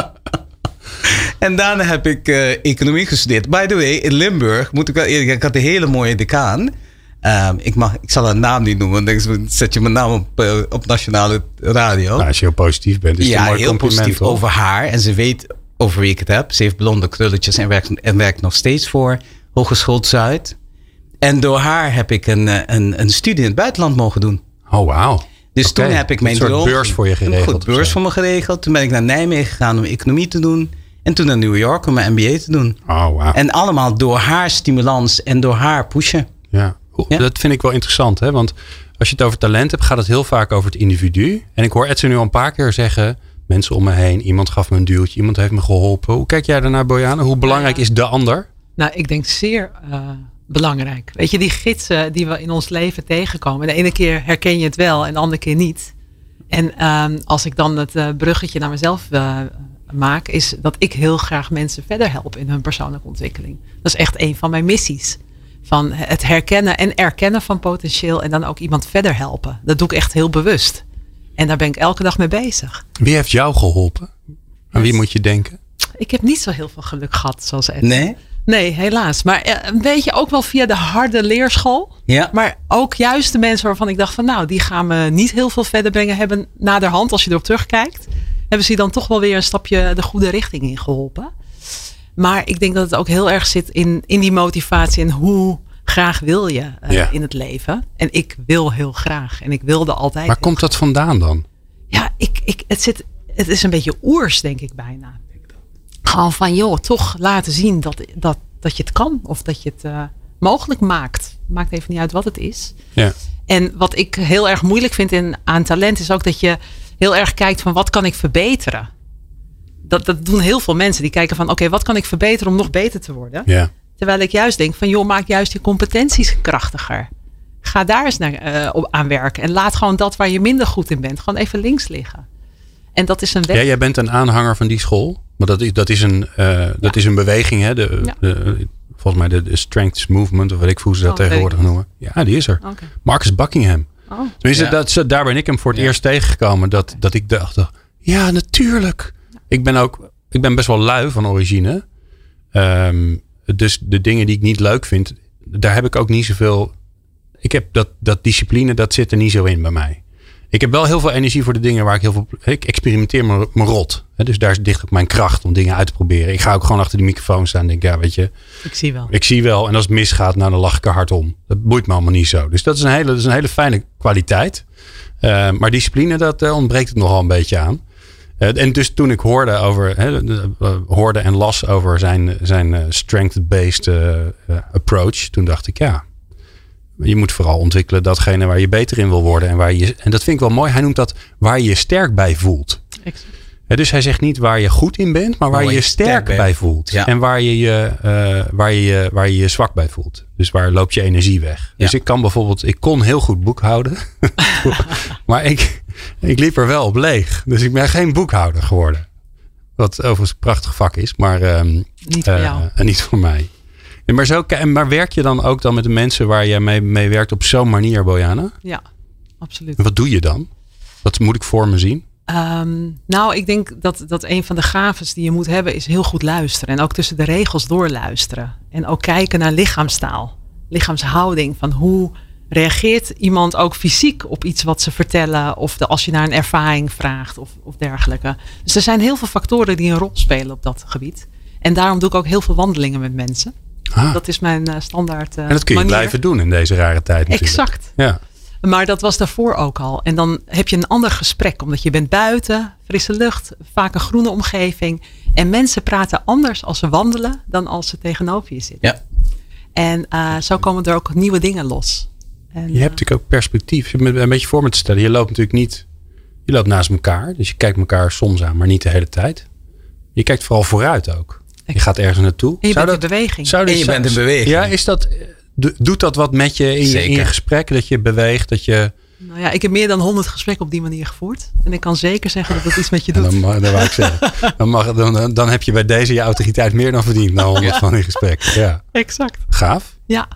Speaker 4: En daarna heb ik uh, economie gestudeerd. By the way, in Limburg, moet ik wel eerlijk, ik had een hele mooie decaan. Um, ik, mag, ik zal haar naam niet noemen, want dan zet je mijn naam op, uh, op nationale radio.
Speaker 2: Nou, als je heel positief bent, is het
Speaker 4: ja,
Speaker 2: een mooi
Speaker 4: heel
Speaker 2: compliment.
Speaker 4: positief
Speaker 2: hoor.
Speaker 4: over haar. En ze weet over wie ik het heb. Ze heeft blonde krulletjes en werkt, en werkt nog steeds voor Hogeschool Zuid. En door haar heb ik een, een, een studie in het buitenland mogen doen.
Speaker 2: Oh, wauw.
Speaker 4: Dus
Speaker 2: Oké,
Speaker 4: toen heb ik mijn
Speaker 2: een soort
Speaker 4: droom-
Speaker 2: beurs voor je geregeld.
Speaker 4: Een goed
Speaker 2: of
Speaker 4: beurs
Speaker 2: zo.
Speaker 4: voor me geregeld. Toen ben ik naar Nijmegen gegaan om economie te doen. En toen naar New York om mijn M B A te doen.
Speaker 2: Oh, wauw.
Speaker 4: En allemaal door haar stimulans en door haar pushen.
Speaker 2: Ja. Oeh,
Speaker 4: Ja.
Speaker 2: Dat vind ik wel interessant. Hè? Want als je het over talent hebt, gaat het heel vaak over het individu. En ik hoor Edson nu al een paar keer zeggen, mensen om me heen, iemand gaf me een duwtje, iemand heeft me geholpen. Hoe kijk jij daarnaar, Bojana? Hoe belangrijk is de ander?
Speaker 3: Nou, ik denk zeer uh, belangrijk. Weet je, die gidsen die we in ons leven tegenkomen. De ene keer herken je het wel en de andere keer niet. En uh, als ik dan het uh, bruggetje naar mezelf uh, maak, is dat ik heel graag mensen verder help in hun persoonlijke ontwikkeling. Dat is echt een van mijn missies. Van het herkennen en erkennen van potentieel en dan ook iemand verder helpen. Dat doe ik echt heel bewust. En daar ben ik elke dag mee bezig.
Speaker 2: Wie heeft jou geholpen? Aan wie moet je denken?
Speaker 3: Ik heb niet zo heel veel geluk gehad zoals Ed.
Speaker 4: Nee?
Speaker 3: Nee, helaas. Maar eh, een beetje ook wel via de harde leerschool.
Speaker 4: Ja.
Speaker 3: Maar ook juist de mensen waarvan ik dacht van nou, die gaan me niet heel veel verder brengen. Hebben naderhand, als je erop terugkijkt, hebben ze je dan toch wel weer een stapje de goede richting in geholpen. Maar ik denk dat het ook heel erg zit in, in die motivatie en hoe graag wil je uh,
Speaker 2: Ja.
Speaker 3: in het leven. En ik wil heel graag. En ik wilde altijd.
Speaker 2: Waar
Speaker 3: heel
Speaker 2: komt dat vandaan dan?
Speaker 3: ja, ik, ik, het, zit, het is een beetje oers, denk ik bijna. Gewoon van, joh, toch laten zien dat, dat, dat je het kan. Of dat je het uh, mogelijk maakt. Maakt even niet uit wat het is.
Speaker 2: Ja.
Speaker 3: En wat ik heel erg moeilijk vind in, aan talent is ook dat je heel erg kijkt van, wat kan ik verbeteren? Dat, dat doen heel veel mensen. Die kijken van, oké, okay, wat kan ik verbeteren om nog beter te worden?
Speaker 2: Ja.
Speaker 3: Terwijl ik juist denk van, joh, maak juist je competenties krachtiger. Ga daar eens naar, uh, op aan werken. En laat gewoon dat waar je minder goed in bent, gewoon even links liggen. En dat is een weg.
Speaker 2: Ja, jij bent een aanhanger van die school. Maar dat is, dat is, een, uh, dat is een beweging. Hè? De,
Speaker 3: Ja.
Speaker 2: de, volgens mij de, de Strengths Movement. Of weet ik hoe ze dat
Speaker 3: Oh,
Speaker 2: tegenwoordig
Speaker 3: weet ik
Speaker 2: noemen. Ja, die is er.
Speaker 3: Okay.
Speaker 2: Marcus Buckingham.
Speaker 3: Oh.
Speaker 2: Tenminste,
Speaker 4: Ja.
Speaker 2: dat, daar ben ik hem voor het
Speaker 4: Ja.
Speaker 2: eerst tegengekomen. Dat, dat ik dacht, ja, natuurlijk. Ik ben ook ik ben best wel lui van origine. Um, dus de dingen die ik niet leuk vind, daar heb ik ook niet zoveel. Ik heb dat, dat discipline, dat zit er niet zo in bij mij. Ik heb wel heel veel energie voor de dingen waar ik heel veel. Ik experimenteer me, me rot. Dus daar ligt ook mijn kracht om dingen uit te proberen. Ik ga ook gewoon achter die microfoon staan en denk, ja, weet je.
Speaker 3: Ik zie wel.
Speaker 2: Ik zie wel. En als het misgaat, nou, dan lach ik er hard om. Dat boeit me allemaal niet zo. Dus dat is een hele, dat is een hele fijne kwaliteit. Uh, maar discipline, dat uh, ontbreekt het nogal een beetje aan. Uh, en dus toen ik hoorde over, he, uh, hoorde en las over zijn, zijn uh, strength-based uh, uh, approach. Toen dacht ik, ja, je moet vooral ontwikkelen datgene waar je beter in wil worden. En, waar je, en dat vind ik wel mooi. Hij noemt dat waar je je sterk bij voelt.
Speaker 3: Exact.
Speaker 2: He, dus hij zegt niet waar je goed in bent, maar waar, waar je je sterk, sterk bij voelt. Ja. En waar je je, uh, waar, je, waar je je zwak bij voelt. Dus waar loopt je energie weg. Ja. Dus ik kan bijvoorbeeld, ik kon heel goed boekhouden. maar ik, ik liep er wel op leeg. Dus ik ben geen boekhouder geworden. Wat overigens een prachtig vak is, maar um,
Speaker 3: niet voor jou.
Speaker 2: Uh, niet voor mij. En maar, zo, maar werk je dan ook dan met de mensen waar jij mee, mee werkt op zo'n manier, Bojana?
Speaker 3: Ja, absoluut.
Speaker 2: En wat doe je dan? Wat moet ik voor me zien?
Speaker 3: Um, nou, ik denk dat, dat een van de gaves die je moet hebben is heel goed luisteren. En ook tussen de regels doorluisteren. En ook kijken naar lichaamstaal. Lichaamshouding. Van hoe reageert iemand ook fysiek op iets wat ze vertellen. Of de, als je naar een ervaring vraagt of, of dergelijke. Dus er zijn heel veel factoren die een rol spelen op dat gebied. En daarom doe ik ook heel veel wandelingen met mensen. Ah. Dat is mijn uh, standaard uh,
Speaker 2: En dat kun je manier. blijven doen in deze rare tijd natuurlijk.
Speaker 3: Exact.
Speaker 2: Ja.
Speaker 3: Maar dat was daarvoor ook al. En dan heb je een ander gesprek. Omdat je bent buiten, frisse lucht, vaak een groene omgeving. En mensen praten anders als ze wandelen dan als ze tegenover je zitten.
Speaker 4: Ja.
Speaker 3: En uh, zo komen er ook nieuwe dingen los. En,
Speaker 2: je hebt natuurlijk ook perspectief. Je hebt een beetje voor me te stellen. Je loopt natuurlijk niet... Je loopt naast elkaar. Dus je kijkt elkaar soms aan, maar niet de hele tijd. Je kijkt vooral vooruit ook. Je gaat ergens naartoe.
Speaker 3: En je
Speaker 2: zou
Speaker 3: bent
Speaker 2: dat,
Speaker 3: in beweging.
Speaker 2: Zou
Speaker 4: en je bent in beweging.
Speaker 2: Ja, is dat... Doet dat wat met je in, je in je gesprek? Dat je beweegt, dat je...
Speaker 3: Nou ja, ik heb meer dan honderd gesprekken op die manier gevoerd. En ik kan zeker zeggen dat het iets met je doet.
Speaker 2: Dan, mag, dan wou ik zeggen. Dan, mag, dan, dan heb je bij deze je autoriteit meer dan verdiend. Na honderd ja. van die gesprekken. Ja.
Speaker 3: Exact.
Speaker 2: Gaaf.
Speaker 3: Ja.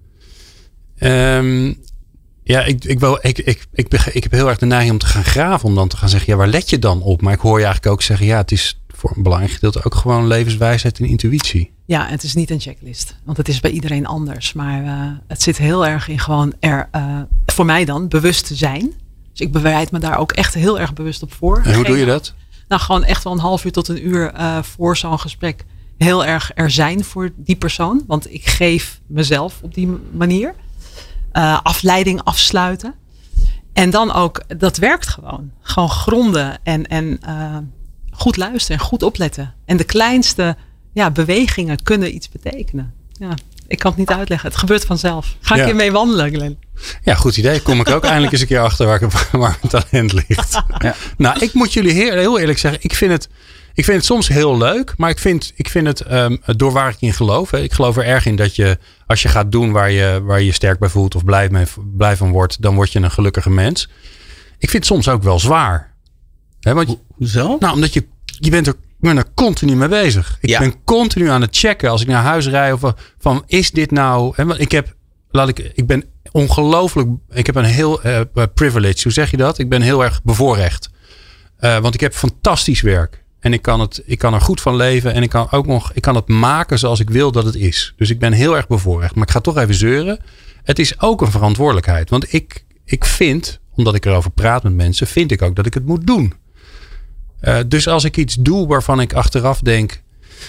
Speaker 2: Um, ja, ik, ik, wil, ik, ik, ik, ik heb heel erg de neiging om te gaan graven. Om dan te gaan zeggen, ja, waar let je dan op? Maar ik hoor je eigenlijk ook zeggen, ja, het is voor een belangrijk gedeelte ook gewoon levenswijsheid en intuïtie.
Speaker 3: Ja, het is niet een checklist. Want het is bij iedereen anders. Maar uh, het zit heel erg in gewoon er, uh, voor mij dan, bewust te zijn. Dus ik bereid me daar ook echt heel erg bewust op voor.
Speaker 2: En hoe
Speaker 3: Geen,
Speaker 2: doe je dat?
Speaker 3: Nou, gewoon echt wel een half uur tot een uur uh, voor zo'n gesprek heel erg er zijn voor die persoon. Want ik geef mezelf op die manier. Uh, afleiding afsluiten. En dan ook, dat werkt gewoon. Gewoon gronden en, en uh, goed luisteren en goed opletten. En de kleinste ja, bewegingen kunnen iets betekenen. Ja, ik kan het niet uitleggen. Het gebeurt vanzelf. Ga ik ja. hiermee wandelen, Glenn?
Speaker 2: Ja, goed idee. Kom ik ook eindelijk eens een keer achter waar, ik, waar mijn talent ligt. Ja. Nou, ik moet jullie heel, heel eerlijk zeggen. Ik vind het... Ik vind het soms heel leuk, maar ik vind, ik vind het um, door waar ik in geloof. Hè. Ik geloof er erg in dat je, als je gaat doen waar je waar je, je sterk bij voelt of blij, mee, blij van wordt, dan word je een gelukkige mens. Ik vind het soms ook wel zwaar. Hè, want,
Speaker 4: Hoezo?
Speaker 2: Nou, omdat je, je bent er, ik ben er continu mee bezig. Ik ja. ben continu aan het checken als ik naar huis rijd. Of van, is dit nou... Hè, want ik heb, laat ik, ik ben ongelooflijk... Ik heb een heel uh, privilege, hoe zeg je dat? Ik ben heel erg bevoorrecht. Uh, want ik heb fantastisch werk. En ik kan, het, ik kan er goed van leven. En ik kan ook nog, ik kan het maken zoals ik wil dat het is. Dus ik ben heel erg bevoorrecht. Maar ik ga toch even zeuren. Het is ook een verantwoordelijkheid. Want ik, ik vind, omdat ik erover praat met mensen, vind ik ook dat ik het moet doen. Uh, dus als ik iets doe waarvan ik achteraf denk,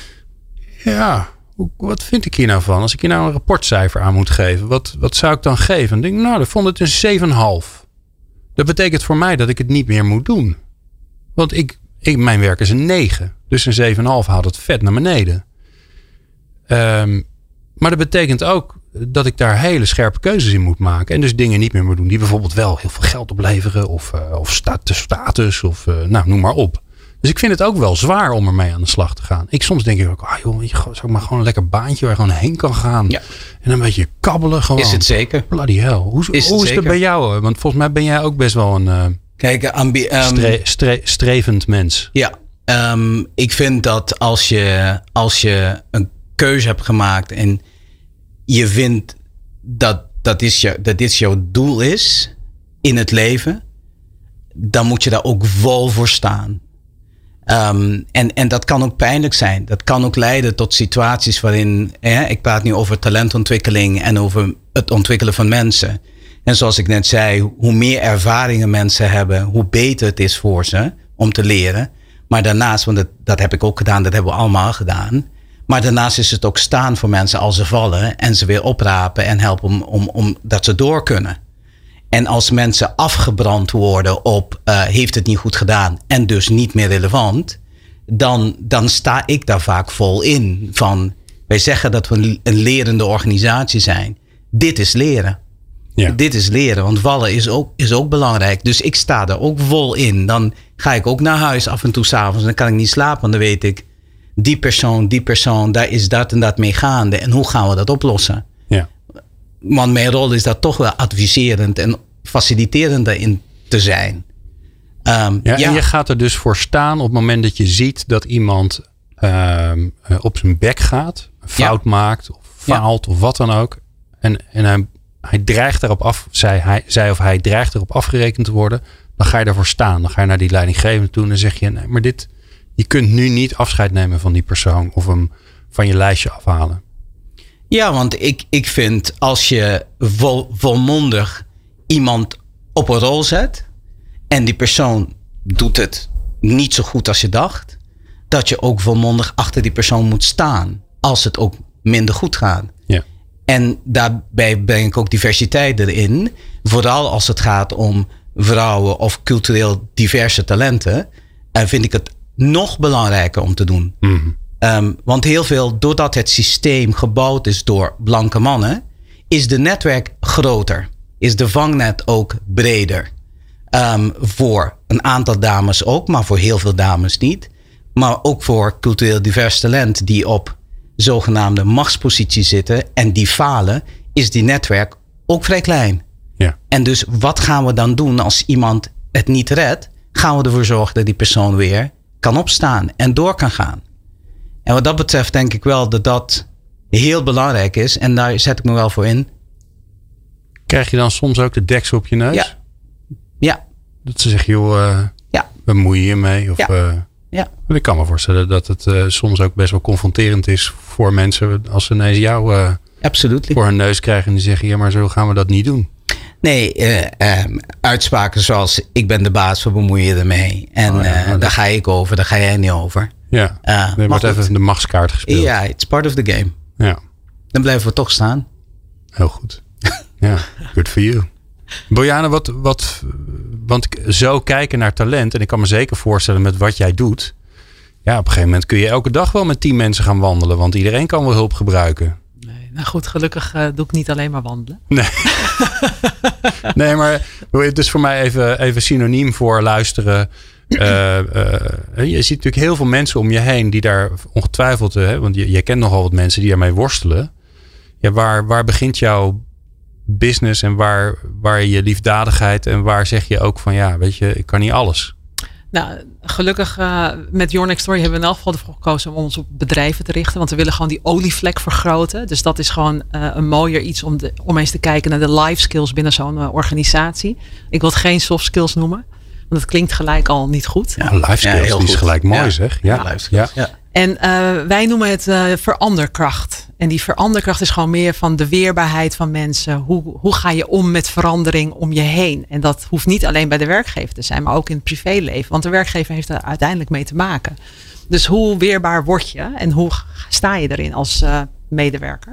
Speaker 2: ja, wat vind ik hier nou van? Als ik hier nou een rapportcijfer aan moet geven, wat, wat zou ik dan geven? Dan denk ik, nou, dan vond het een zeven komma vijf. Dat betekent voor mij dat ik het niet meer moet doen. Want ik, ik, mijn werk is een negen. Dus een zeven komma vijf haalt het vet naar beneden. Um, maar dat betekent ook dat ik daar hele scherpe keuzes in moet maken. En dus dingen niet meer moet doen die bijvoorbeeld wel heel veel geld opleveren. Of, uh, of status, status of uh, nou, noem maar op. Dus ik vind het ook wel zwaar om ermee aan de slag te gaan. Ik soms denk ik ook, ah joh, zou ik maar gewoon een lekker baantje waar je gewoon heen kan gaan. Ja. En een beetje kabbelen gewoon.
Speaker 4: Is het zeker?
Speaker 2: Bloody hell. Hoe is, hoe is het bij jou? Want volgens mij ben jij ook best wel een uh,
Speaker 4: Kijk, ambi- um,
Speaker 2: stre- stre- strevend mens.
Speaker 4: Ja, um, ik vind dat als je, als je een keuze hebt gemaakt en je vindt dat, dat, is jou, dat dit jouw doel is in het leven, dan moet je daar ook vol voor staan. Um, en, en dat kan ook pijnlijk zijn. Dat kan ook leiden tot situaties waarin, eh, ik praat nu over talentontwikkeling en over het ontwikkelen van mensen. En zoals ik net zei, hoe meer ervaringen mensen hebben, hoe beter het is voor ze om te leren. Maar daarnaast, want dat, dat heb ik ook gedaan, dat hebben we allemaal gedaan. Maar daarnaast is het ook staan voor mensen als ze vallen en ze weer oprapen en helpen om, om, om dat ze door kunnen. En als mensen afgebrand worden op uh, heeft het niet goed gedaan en dus niet meer relevant, dan, dan sta ik daar vaak vol in. Van, wij zeggen dat we een lerende organisatie zijn. Dit is leren.
Speaker 2: Ja.
Speaker 4: Dit is leren, want vallen is ook, is ook belangrijk. Dus ik sta er ook vol in. Dan ga ik ook naar huis af en toe 's avonds. Dan kan ik niet slapen, want dan weet ik... die persoon, die persoon, daar is dat en dat mee gaande. En hoe gaan we dat oplossen?
Speaker 2: Ja.
Speaker 4: Want mijn rol is dat toch wel adviserend en faciliterend in te zijn. Um,
Speaker 2: Ja,
Speaker 4: ja.
Speaker 2: En je gaat er dus voor staan op het moment dat je ziet dat iemand uh, op zijn bek gaat, een fout
Speaker 4: Ja.
Speaker 2: maakt, of faalt, ja. of wat dan ook. En, en hij, hij dreigt erop af, zij, hij, zij of hij dreigt erop afgerekend te worden. Dan ga je ervoor staan. Dan ga je naar die leidinggevende toe en dan zeg je, nee, maar dit, je kunt nu niet afscheid nemen van die persoon of hem van je lijstje afhalen.
Speaker 4: Ja, want ik, ik vind als je vol, volmondig iemand op een rol zet en die persoon doet het niet zo goed als je dacht, dat je ook volmondig achter die persoon moet staan als het ook minder goed gaat.
Speaker 2: Ja.
Speaker 4: En daarbij breng ik ook diversiteit erin, vooral als het gaat om vrouwen of cultureel diverse talenten, en vind ik het nog belangrijker om te doen.
Speaker 2: Mm.
Speaker 4: Um, want heel veel, doordat het systeem gebouwd is door blanke mannen, is de netwerk groter. Is de vangnet ook breder. Um, voor een aantal dames ook, maar voor heel veel dames niet. Maar ook voor cultureel divers talent die op zogenaamde machtsposities zitten en die falen, is die netwerk ook vrij klein.
Speaker 2: Ja.
Speaker 4: En dus wat gaan we dan doen als iemand het niet redt? Gaan we ervoor zorgen dat die persoon weer kan opstaan en door kan gaan. En wat dat betreft denk ik wel dat dat heel belangrijk is. En daar zet ik me wel voor in.
Speaker 2: Krijg je dan soms ook de deksel op je neus?
Speaker 4: Ja. Ja.
Speaker 2: Dat ze zeggen, joh, uh,
Speaker 4: Ja.
Speaker 2: bemoei je mee? Of,
Speaker 4: Ja.
Speaker 2: Uh,
Speaker 4: Ja.
Speaker 2: Want ik kan me voorstellen dat het uh, soms ook best wel confronterend is voor mensen als ze ineens jou uh,
Speaker 4: Absoluut.
Speaker 2: voor hun neus krijgen en die zeggen, ja, maar zo gaan we dat niet doen.
Speaker 4: Nee, uh, um, uitspraken zoals ik ben de baas, we bemoeien je ermee. En
Speaker 2: Oh, ja,
Speaker 4: uh,
Speaker 2: dat...
Speaker 4: daar ga ik over, daar ga jij niet over.
Speaker 2: Ja,
Speaker 4: Uh,
Speaker 2: er wordt
Speaker 4: goed.
Speaker 2: even de machtskaart gespeeld.
Speaker 4: Ja, it's part of the game.
Speaker 2: Ja,
Speaker 4: Dan blijven we toch staan.
Speaker 2: heel goed. Ja, good for you. Bojana, wat, wat, want zo kijken naar talent, en ik kan me zeker voorstellen met wat jij doet. Ja, op een gegeven moment kun je elke dag wel met tien mensen gaan wandelen, want iedereen kan wel hulp gebruiken.
Speaker 3: Nee, nou goed, gelukkig uh, doe ik niet alleen maar wandelen.
Speaker 2: Nee. Nee, maar het is voor mij even, even synoniem voor luisteren. Uh, uh, je ziet natuurlijk heel veel mensen om je heen die daar ongetwijfeld, uh, want je, je kent nogal wat mensen die daarmee worstelen. Ja, waar, waar begint jouw business en waar, waar je liefdadigheid en waar zeg je ook van ja, weet je, ik kan niet alles.
Speaker 3: Nou, gelukkig uh, met Your Next Story hebben we in elk geval ervoor gekozen om ons op bedrijven te richten. Want we willen gewoon die olievlek vergroten. Dus dat is gewoon uh, een mooier iets om, de, om eens te kijken naar de life skills binnen zo'n uh, organisatie. Ik wil het geen soft skills noemen. Want het klinkt gelijk al niet goed.
Speaker 2: Ja, life skills,
Speaker 4: Ja, heel
Speaker 2: die is
Speaker 4: goed.
Speaker 2: gelijk mooi
Speaker 4: Ja.
Speaker 2: zeg. Ja,
Speaker 4: Ja, life
Speaker 2: ja.
Speaker 4: skills. Ja.
Speaker 3: En uh, wij noemen het uh, veranderkracht. En die veranderkracht is gewoon meer van de weerbaarheid van mensen. Hoe, hoe ga je om met verandering om je heen? En dat hoeft niet alleen bij de werkgever te zijn, maar ook in het privéleven. Want de werkgever heeft er uiteindelijk mee te maken. Dus hoe weerbaar word je en hoe sta je erin als uh, medewerker?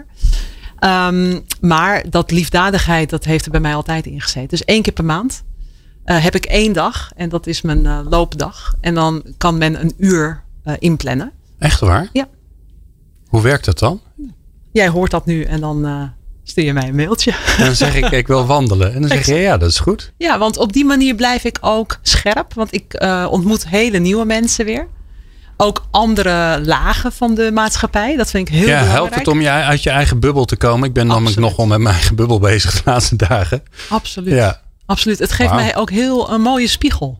Speaker 3: Um, maar dat liefdadigheid, dat heeft er bij mij altijd in gezeten. Dus één keer per maand uh, heb ik één dag en dat is mijn uh, loopdag. En dan kan men een uur uh, inplannen.
Speaker 2: Echt waar?
Speaker 3: Ja.
Speaker 2: Hoe werkt dat dan?
Speaker 3: Jij hoort dat nu en dan uh, stuur je mij een mailtje.
Speaker 2: En dan zeg ik, ik wil wandelen. En dan zeg je, ja, dat is goed.
Speaker 3: Ja, want op die manier blijf ik ook scherp. Want ik uh, ontmoet hele nieuwe mensen weer. Ook andere lagen van de maatschappij. Dat vind ik heel
Speaker 2: ja,
Speaker 3: belangrijk.
Speaker 2: helpt het om je, uit je eigen bubbel te komen? Ik ben namelijk
Speaker 3: Absoluut.
Speaker 2: nogal met mijn eigen bubbel bezig de laatste dagen.
Speaker 3: Absoluut.
Speaker 2: Ja.
Speaker 3: Absoluut. Het geeft
Speaker 2: Wauw.
Speaker 3: mij ook heel een mooie spiegel.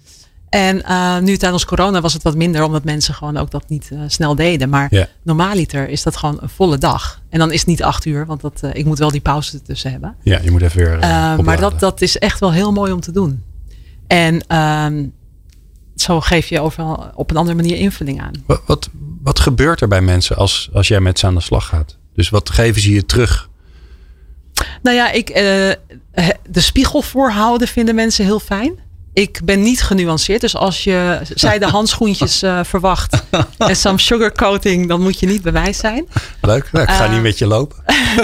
Speaker 3: En uh, nu tijdens corona was het wat minder. Omdat mensen gewoon ook dat niet uh, snel deden. Maar
Speaker 2: Ja.
Speaker 3: normaaliter is dat gewoon een volle dag. En dan is het niet acht uur. Want dat, uh, ik moet wel die pauze ertussen hebben.
Speaker 2: Ja, je moet even weer uh,
Speaker 3: Uh, maar
Speaker 2: opladen.
Speaker 3: dat, dat is echt wel heel mooi om te doen. En um, zo geef je overal op een andere manier invulling aan.
Speaker 2: Wat, wat, wat gebeurt er bij mensen als, als jij met ze aan de slag gaat? Dus wat geven ze je terug?
Speaker 3: Nou ja, ik, uh, de spiegel voorhouden vinden mensen heel fijn. Ik ben niet genuanceerd. Dus als je zijde handschoentjes uh, verwacht en some sugarcoating, dan moet je niet bij mij zijn.
Speaker 2: Leuk, nou, ik ga
Speaker 3: Uh,
Speaker 2: niet met je lopen.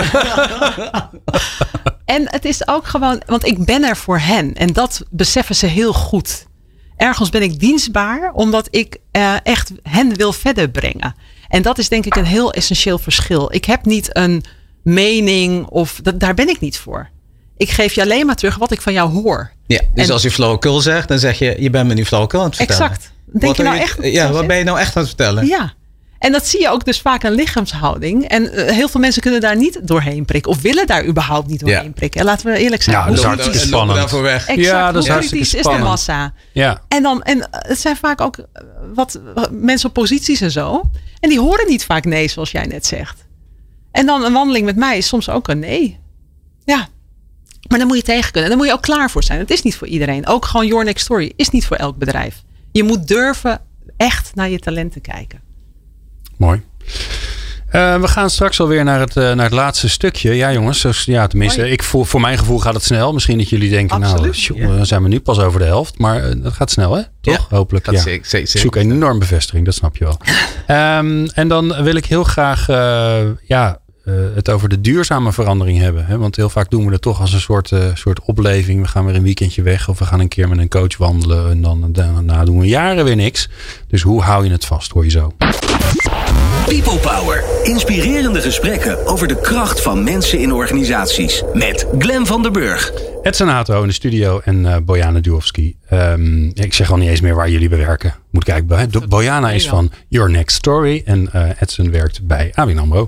Speaker 3: En het is ook gewoon, want ik ben er voor hen. En dat beseffen ze heel goed. Ergens ben ik dienstbaar, omdat ik uh, echt hen wil verder brengen. En dat is denk ik een heel essentieel verschil. Ik heb niet een mening of dat, daar ben ik niet voor. Ik geef je alleen maar terug wat ik van jou hoor.
Speaker 4: Ja, dus
Speaker 3: en,
Speaker 4: als je flauwekul zegt, dan zeg je, je bent me nu flauwekul aan het vertellen.
Speaker 3: Exact. Denk
Speaker 4: wat
Speaker 3: je nou
Speaker 4: je,
Speaker 3: echt?
Speaker 4: Ja, wat ben je nou echt aan het vertellen?
Speaker 3: Ja. En dat zie je ook dus vaak aan lichaamshouding. En uh, heel veel mensen kunnen daar niet doorheen prikken. Of willen daar überhaupt niet doorheen ja. prikken. En laten we eerlijk zijn.
Speaker 2: Ja, dat is hartstikke spannend.
Speaker 4: Daarvoor weg.
Speaker 3: Exact,
Speaker 2: ja, dat is hartstikke spannend.
Speaker 3: Is de massa.
Speaker 2: Ja.
Speaker 3: En, dan, en het zijn vaak ook wat mensen op posities en zo. En die horen niet vaak nee, zoals jij net zegt. En dan een wandeling met mij is soms ook een nee. Ja. Maar dan moet je tegen kunnen. En dan moet je ook klaar voor zijn. Het is niet voor iedereen. Ook gewoon Your Next Story is niet voor elk bedrijf. Je moet durven echt naar je talenten kijken.
Speaker 2: Mooi. Uh, we gaan straks alweer naar het, uh, naar het laatste stukje. Ja, jongens. Dus, ja, tenminste, ik voel, voor mijn gevoel gaat het snel. Misschien dat jullie denken, Absoluut. nou, tjoh, ja. dan zijn we nu pas over de helft. Maar uh, dat gaat snel, hè? Toch? Ja, hopelijk.
Speaker 4: Dat
Speaker 2: ja.
Speaker 4: zeker, zeker, zeker.
Speaker 2: Zoek een enorme bevestiging, dat snap je wel. um, en dan wil ik heel graag uh, ja, uh, het over de duurzame verandering hebben. Hè? Want heel vaak doen we dat toch als een soort, uh, soort opleving. We gaan weer een weekendje weg of we gaan een keer met een coach wandelen. En dan daarna doen we jaren weer niks. Dus hoe hou je het vast, hoor je zo.
Speaker 1: People Power. Inspirerende gesprekken over de kracht van mensen in organisaties. Met Glenn van der Burg.
Speaker 2: Edson Hato in de studio en uh, Bojana Duhovski. Um, ik zeg al niet eens meer waar jullie werken. Moet kijken. Bo- Bojana is van Your Next Story. En uh, Edson werkt bij A B N AMRO.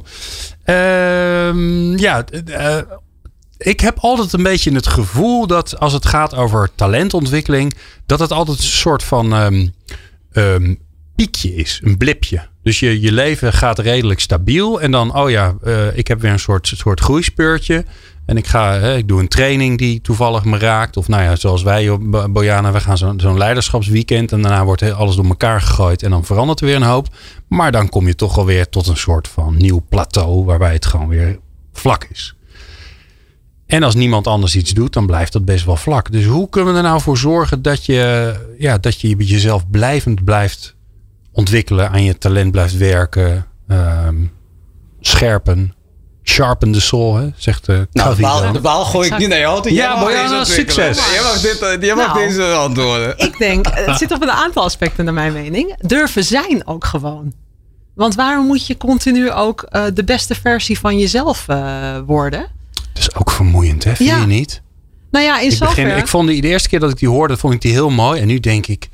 Speaker 2: Um, ja, uh, ik heb altijd een beetje het gevoel dat als het gaat over talentontwikkeling, dat het altijd een soort van um, um, piekje is. Een blipje. Dus je, je leven gaat redelijk stabiel. En dan, oh ja, uh, ik heb weer een soort, soort groeispeurtje. En ik ga, hè, ik doe een training die toevallig me raakt. Of nou ja, zoals wij op Bojana, we gaan zo, zo'n leiderschapsweekend. En daarna wordt alles door elkaar gegooid. En dan verandert er weer een hoop. Maar dan kom je toch alweer tot een soort van nieuw plateau. Waarbij het gewoon weer vlak is. En als niemand anders iets doet, dan blijft dat best wel vlak. Dus hoe kunnen we er nou voor zorgen dat je, ja, dat je jezelf blijvend blijft ontwikkelen, aan je talent blijft werken, um, scherpen, sharpen the soul, hè, zegt de
Speaker 4: nou, de bal, de bal gooi ik niet naar jou.
Speaker 2: Ja, Bojana, succes.
Speaker 4: Jij mag, dit, jij mag nou, deze antwoorden.
Speaker 3: Ik denk, het zit op een aantal aspecten naar mijn mening. Durven zijn ook gewoon. Want waarom moet je continu ook uh, de beste versie van jezelf uh, worden?
Speaker 2: Dat is ook vermoeiend, hè? Vind ja. je niet?
Speaker 3: Nou ja, in
Speaker 2: ik
Speaker 3: zoverre.
Speaker 2: Begin, ik vond die de eerste keer dat ik die hoorde, vond ik die heel mooi. En nu denk ik,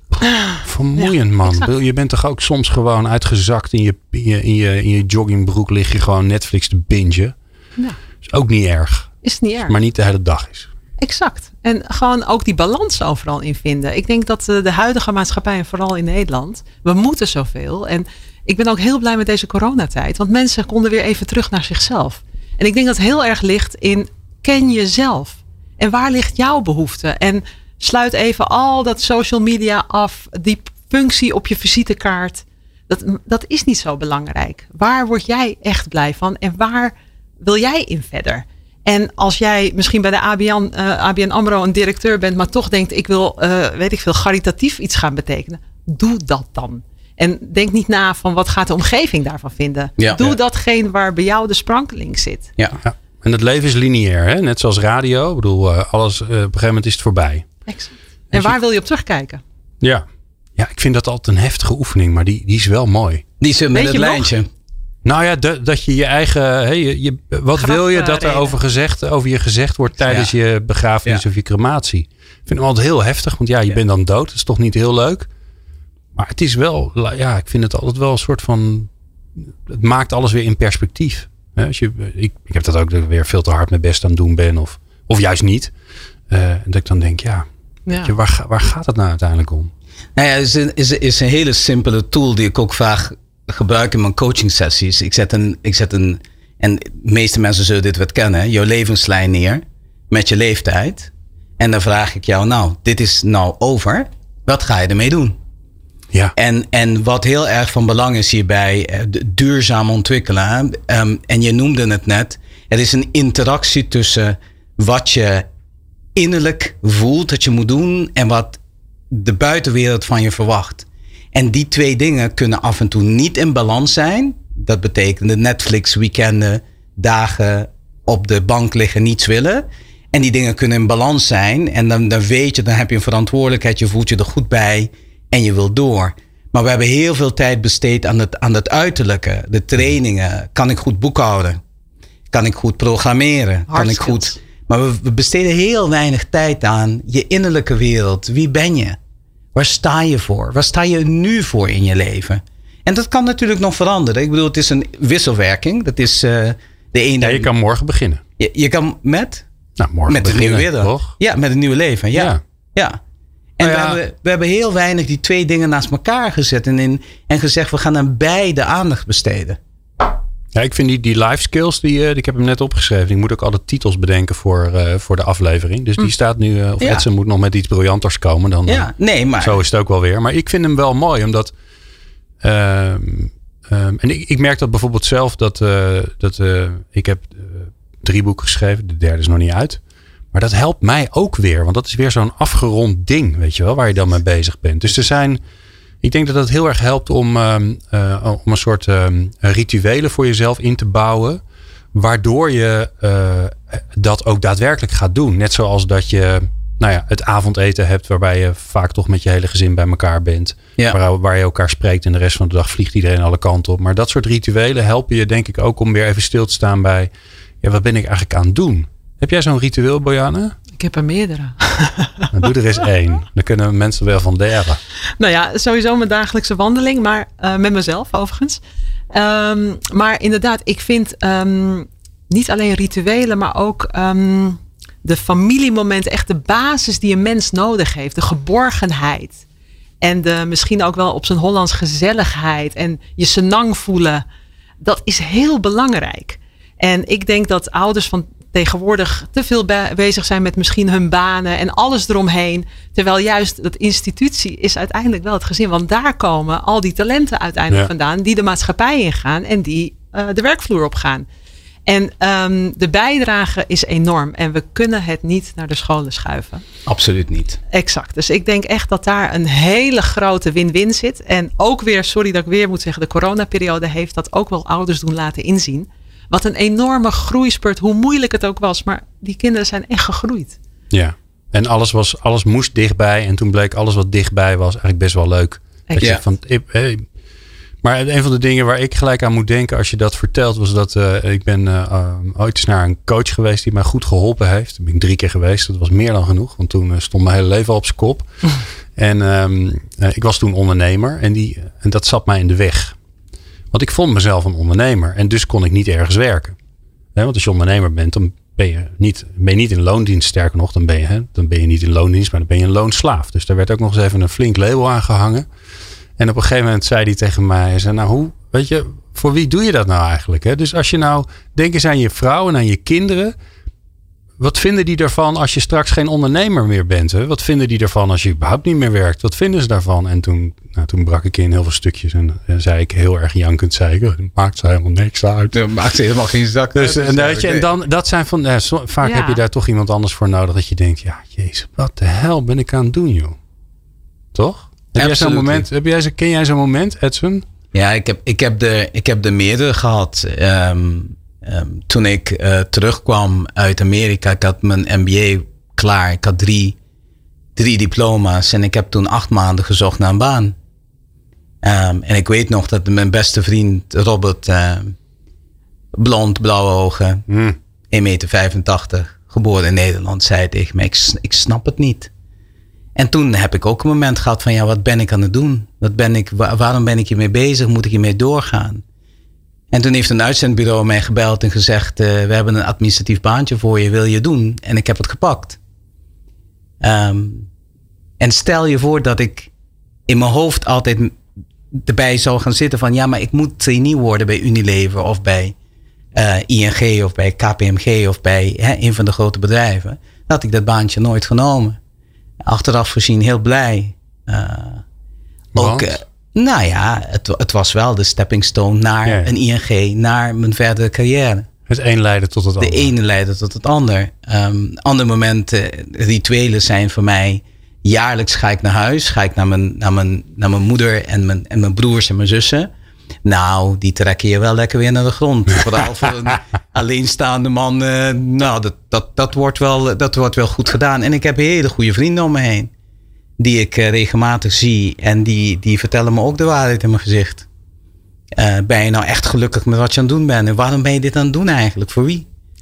Speaker 2: vermoeiend, ja, man. Exact. Je bent toch ook soms gewoon uitgezakt in je, in je, in je, in je joggingbroek lig je gewoon Netflix te bingen. Ja. Is ook niet erg.
Speaker 3: Is niet erg.
Speaker 2: Maar niet de hele dag is.
Speaker 3: Exact. En gewoon ook die balans overal in vinden. Ik denk dat de huidige maatschappij, en vooral in Nederland, we moeten zoveel. En ik ben ook heel blij met deze coronatijd. Want mensen konden weer even terug naar zichzelf. En ik denk dat het heel erg ligt in ken jezelf. En waar ligt jouw behoefte? En sluit even al dat social media af. Die functie op je visitekaart. Dat, dat is niet zo belangrijk. Waar word jij echt blij van? En waar wil jij in verder? En als jij misschien bij de A B N, uh, A B N AMRO een directeur bent, maar toch denkt ik wil, uh, weet ik veel, caritatief iets gaan betekenen. Doe dat dan. En denk niet na van wat gaat de omgeving daarvan vinden. Ja, Doe ja. datgene waar bij jou de sprankeling zit.
Speaker 2: Ja, ja. En het leven is lineair, hè? Net zoals radio. Ik bedoel, uh, alles, uh, op een gegeven moment is het voorbij.
Speaker 3: Exact. En waar wil je op terugkijken?
Speaker 2: Ja, ja, ik vind dat altijd een heftige oefening, maar die, die is wel mooi.
Speaker 4: Die is met het lijntje. Nog?
Speaker 2: Nou ja, de, dat je je eigen, hey, je, je, wat Graf, wil je dat er over, gezegd, over je gezegd wordt tijdens ja. je begrafenis ja. of je crematie? Ik vind hem altijd heel heftig, want ja, je ja. bent dan dood. Dat is toch niet heel leuk. Maar het is wel, ja, ik vind het altijd wel een soort van, het maakt alles weer in perspectief. Als je, ik, ik heb dat ook dat ik weer veel te hard mijn best aan het doen ben of, of juist niet. Uh, dat ik dan denk, ja, ja. Je, waar, waar gaat het nou uiteindelijk om?
Speaker 4: Nou ja, het is een, is, is een hele simpele tool die ik ook vaak gebruik in mijn coaching sessies. Ik zet een, ik zet een, en de meeste mensen zullen dit wat kennen, jouw levenslijn neer met je leeftijd. En dan vraag ik jou, nou, dit is nou over. Wat ga je ermee doen?
Speaker 2: Ja.
Speaker 4: En, en wat heel erg van belang is hierbij, duurzaam ontwikkelen. Um, en je noemde het net. Er is een interactie tussen wat je innerlijk voelt dat je moet doen en wat de buitenwereld van je verwacht. En die twee dingen kunnen af en toe niet in balans zijn. Dat betekent de Netflix weekenden, dagen op de bank liggen, niets willen. En die dingen kunnen in balans zijn. En dan, dan weet je, dan heb je een verantwoordelijkheid. Je voelt je er goed bij en je wil door. Maar we hebben heel veel tijd besteed aan het, aan het uiterlijke. De trainingen. Kan ik goed boekhouden? Kan ik goed programmeren? Kan ik goed... Maar we, we besteden heel weinig tijd aan je innerlijke wereld. Wie ben je? Waar sta je voor? Waar sta je nu voor in je leven? En dat kan natuurlijk nog veranderen. Ik bedoel, het is een wisselwerking. Dat is uh, de ene.
Speaker 2: Ja, je kan morgen beginnen.
Speaker 4: Je, je kan met?
Speaker 2: Nou, morgen
Speaker 4: met
Speaker 2: beginnen,
Speaker 4: een nieuwe wereld.
Speaker 2: Toch?
Speaker 4: Ja, met een nieuw leven. Ja. ja. ja. En
Speaker 2: nou ja.
Speaker 4: we, hebben, we hebben heel weinig die twee dingen naast elkaar gezet. En, in, en gezegd, we gaan aan beide aandacht besteden.
Speaker 2: Ja, ik vind die, die life skills, die, uh, ik heb hem net opgeschreven. Ik moet ook alle titels bedenken voor, uh, voor de aflevering. Dus die mm. staat nu, uh, of ja. Edson moet nog met iets briljanters komen. Dan,
Speaker 4: ja, nee, maar.
Speaker 2: Zo is het ook wel weer. Maar ik vind hem wel mooi, omdat... Uh, um, en ik, ik merk dat bijvoorbeeld zelf, dat, uh, dat uh, ik heb uh, drie boeken geschreven. De derde is nog niet uit. Maar dat helpt mij ook weer. Want dat is weer zo'n afgerond ding, weet je wel, waar je dan mee bezig bent. Dus er zijn... Ik denk dat het heel erg helpt om, um, uh, om een soort um, rituelen voor jezelf in te bouwen. Waardoor je uh, dat ook daadwerkelijk gaat doen. Net zoals dat je nou ja, het avondeten hebt. Waarbij je vaak toch met je hele gezin bij elkaar bent. Ja. Waar, waar je elkaar spreekt. En de rest van de dag vliegt iedereen alle kanten op. Maar dat soort rituelen helpen je denk ik ook om weer even stil te staan bij. Ja, wat ben ik eigenlijk aan het doen? Heb jij zo'n ritueel, Bojane?
Speaker 3: Ik heb er meerdere.
Speaker 2: Dan doe er eens één. Dan kunnen mensen wel van delen.
Speaker 3: Nou ja, sowieso mijn dagelijkse wandeling. Maar uh, met mezelf overigens. Um, maar inderdaad, ik vind um, niet alleen rituelen. Maar ook um, de familiemomenten. Echt de basis die een mens nodig heeft. De geborgenheid. En de, misschien ook wel op zijn Hollands gezelligheid. En je senang voelen. Dat is heel belangrijk. En ik denk dat ouders van tegenwoordig te veel be- bezig zijn met misschien hun banen en alles eromheen. Terwijl juist dat institutie is uiteindelijk wel het gezin. Want daar komen al die talenten uiteindelijk ja. vandaan. Die de maatschappij ingaan en die uh, de werkvloer op gaan. En um, de bijdrage is enorm. En we kunnen het niet naar de scholen schuiven.
Speaker 4: Absoluut niet.
Speaker 3: Exact. Dus ik denk echt dat daar een hele grote win-win zit. En ook weer, sorry dat ik weer moet zeggen, de coronaperiode heeft dat ook wel ouders doen laten inzien. Wat een enorme groeispurt, hoe moeilijk het ook was. Maar die kinderen zijn echt gegroeid.
Speaker 2: Ja, en alles, was, alles moest dichtbij. En toen bleek alles wat dichtbij was eigenlijk best wel leuk. Dat je van, hey. Maar een van de dingen waar ik gelijk aan moet denken als je dat vertelt. Was dat uh, ik ben uh, ooit eens naar een coach geweest die mij goed geholpen heeft. Daar ben ik drie keer geweest. Dat was meer dan genoeg. Want toen uh, stond mijn hele leven al op zijn kop. en um, uh, ik was toen ondernemer. En, die, en dat zat mij in de weg. Want ik vond mezelf een ondernemer. En dus kon ik niet ergens werken. He, want als je ondernemer bent, dan ben je niet, ben je niet in loondienst. Sterker nog, dan ben, je, he, dan ben je niet in loondienst, maar dan ben je een loonslaaf. Dus daar werd ook nog eens even een flink label aan gehangen. En op een gegeven moment zei hij tegen mij. Hij zei, nou hoe, weet je, voor wie doe je dat nou eigenlijk? He? Dus als je nou, denk eens aan je vrouw en aan je kinderen. Wat vinden die ervan als je straks geen ondernemer meer bent? Hè? Wat vinden die ervan als je überhaupt niet meer werkt? Wat vinden ze daarvan? En toen, nou, toen brak ik in heel veel stukjes. En, en zei ik heel erg jankend. Zei ik, het maakt ze helemaal niks uit.
Speaker 4: Het maakt ze helemaal geen zak
Speaker 2: dus, uit. En, weet je, en dan, dat zijn van, ja, zo, vaak ja. heb je daar toch iemand anders voor nodig. Dat je denkt, ja jezus, wat de hel ben ik aan het doen joh? Toch? Heb jij zo'n moment, heb jij, ken jij zo'n moment, Edson?
Speaker 4: Ja, ik heb, ik heb, de, ik heb de meerdere gehad. Um, Um, toen ik uh, terugkwam uit Amerika, ik had mijn M B A klaar. Ik had drie, drie diploma's en ik heb toen acht maanden gezocht naar een baan. Um, en ik weet nog dat mijn beste vriend Robert, uh, blond, blauwe ogen, mm. één meter vijfentachtig, geboren in Nederland, zei tegen mij, ik, ik snap het niet. En toen heb ik ook een moment gehad van, ja, wat ben ik aan het doen? Wat ben ik, waar, waarom ben ik hiermee bezig? Moet ik hiermee doorgaan? En toen heeft een uitzendbureau mij gebeld en gezegd, uh, we hebben een administratief baantje voor je, wil je doen? En ik heb het gepakt. Um, en stel je voor dat ik in mijn hoofd altijd erbij zou gaan zitten van, ja, maar ik moet trainee worden bij Unilever of bij uh, I N G of bij K P M G of bij hè, een van de grote bedrijven. Dan had ik dat baantje nooit genomen. Achteraf gezien heel blij. Uh, ook... Uh, Nou ja, het, het was wel de stepping stone naar ja. een I N G, naar mijn verdere carrière.
Speaker 2: Het een leidde tot het ander.
Speaker 4: De ene leidde tot het ander. Um, andere momenten, rituelen zijn voor mij, jaarlijks ga ik naar huis, ga ik naar mijn, naar mijn, naar mijn moeder en mijn, en mijn broers en mijn zussen. Nou, die trekken je wel lekker weer naar de grond. Vooral voor een alleenstaande man, uh, nou, dat, dat, dat, wordt wel, dat wordt wel goed gedaan. En ik heb hele goede vrienden om me heen. Die ik uh, regelmatig zie. En die, die vertellen me ook de waarheid in mijn gezicht. Uh, ben je nou echt gelukkig met wat je aan het doen bent? En waarom ben je dit aan het doen eigenlijk? Voor wie?
Speaker 2: Ja.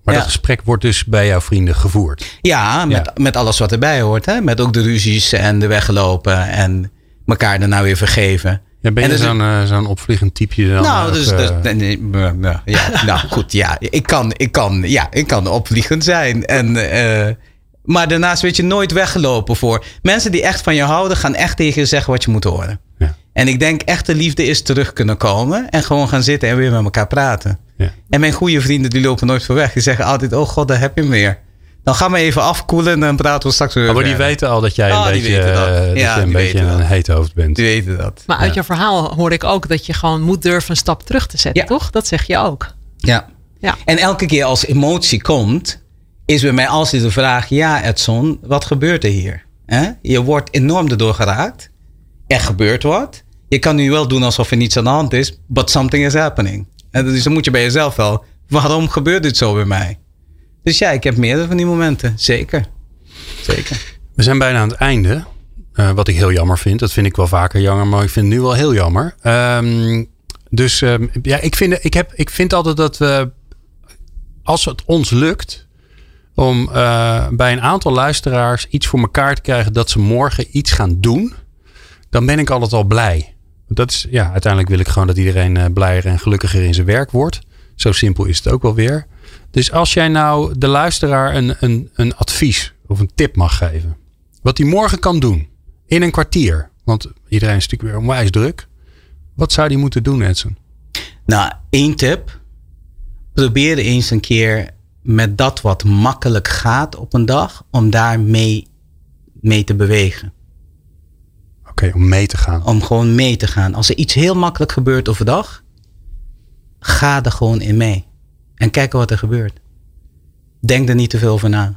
Speaker 2: Maar
Speaker 4: Ja.
Speaker 2: dat gesprek wordt dus bij jouw vrienden gevoerd.
Speaker 4: Ja, met,
Speaker 2: Ja.
Speaker 4: met alles wat erbij hoort. Hè? Met ook de ruzies en de weglopen en elkaar daarna weer vergeven.
Speaker 2: Ja, ben
Speaker 4: En
Speaker 2: je
Speaker 4: dus-
Speaker 2: zo'n, uh, zo'n opvliegend typeje dan?
Speaker 4: Nou,
Speaker 2: Of,
Speaker 4: dus,
Speaker 2: uh,
Speaker 4: dus nee, nee, nee, nee, ja, nou goed, ja, ik kan, ik kan, ja, ik kan opvliegend zijn. En, uh, maar daarnaast weet je nooit weggelopen voor. Mensen die echt van je houden, gaan echt tegen je zeggen wat je moet horen.
Speaker 2: Ja.
Speaker 4: En ik denk echte liefde is terug kunnen komen en gewoon gaan zitten en weer met elkaar praten.
Speaker 2: Ja.
Speaker 4: En mijn goede vrienden die lopen nooit voor weg. Die zeggen altijd, oh god, daar heb je hem weer. Dan gaan we even afkoelen en dan praten we straks weer.
Speaker 2: Oh, maar die
Speaker 4: verder.
Speaker 2: weten al dat jij een
Speaker 4: Oh, die
Speaker 2: beetje,
Speaker 4: weten dat.
Speaker 2: uh, dat
Speaker 4: Ja,
Speaker 2: je een,
Speaker 4: die
Speaker 2: beetje
Speaker 4: weten
Speaker 2: een
Speaker 4: dat.
Speaker 2: heet hoofd bent.
Speaker 4: Die weten dat.
Speaker 3: Maar uit
Speaker 2: Ja.
Speaker 3: je verhaal hoor ik ook dat je gewoon moet durven een stap terug te zetten,
Speaker 4: Ja.
Speaker 3: toch? Dat zeg je ook.
Speaker 4: Ja.
Speaker 3: Ja.
Speaker 4: En elke keer als emotie komt, is bij mij altijd de vraag: ja, Edson, wat gebeurt er hier? Hè? Je wordt enorm erdoor geraakt. Er gebeurt wat. Je kan nu wel doen alsof er niets aan de hand is, but something is happening. En dus dan moet je bij jezelf wel: waarom gebeurt dit zo bij mij? Dus ja, ik heb meerdere van die momenten. Zeker. Zeker.
Speaker 2: We zijn bijna aan het einde. Uh, wat ik heel jammer vind. Dat vind ik wel vaker jammer. Maar ik vind het nu wel heel jammer. Um, dus um, ja, ik vind, ik, heb, ik vind altijd dat we... Als het ons lukt... om uh, bij een aantal luisteraars iets voor elkaar te krijgen... dat ze morgen iets gaan doen... dan ben ik altijd al blij. Dat is, ja, uiteindelijk wil ik gewoon dat iedereen uh, blijer en gelukkiger in zijn werk wordt. Zo simpel is het ook wel weer. Dus als jij nou de luisteraar een, een, een advies of een tip mag geven. Wat hij morgen kan doen. In een kwartier. Want iedereen is natuurlijk weer onwijs druk. Wat zou hij moeten doen, Edson?
Speaker 4: Nou, één tip. Probeer eens een keer met dat wat makkelijk gaat op een dag. Om daar mee, mee te bewegen.
Speaker 2: Oké, okay, om mee te gaan.
Speaker 4: Om gewoon mee te gaan. Als er iets heel makkelijk gebeurt overdag. Ga er gewoon in mee. En kijk wat er gebeurt. Denk er niet te veel over na.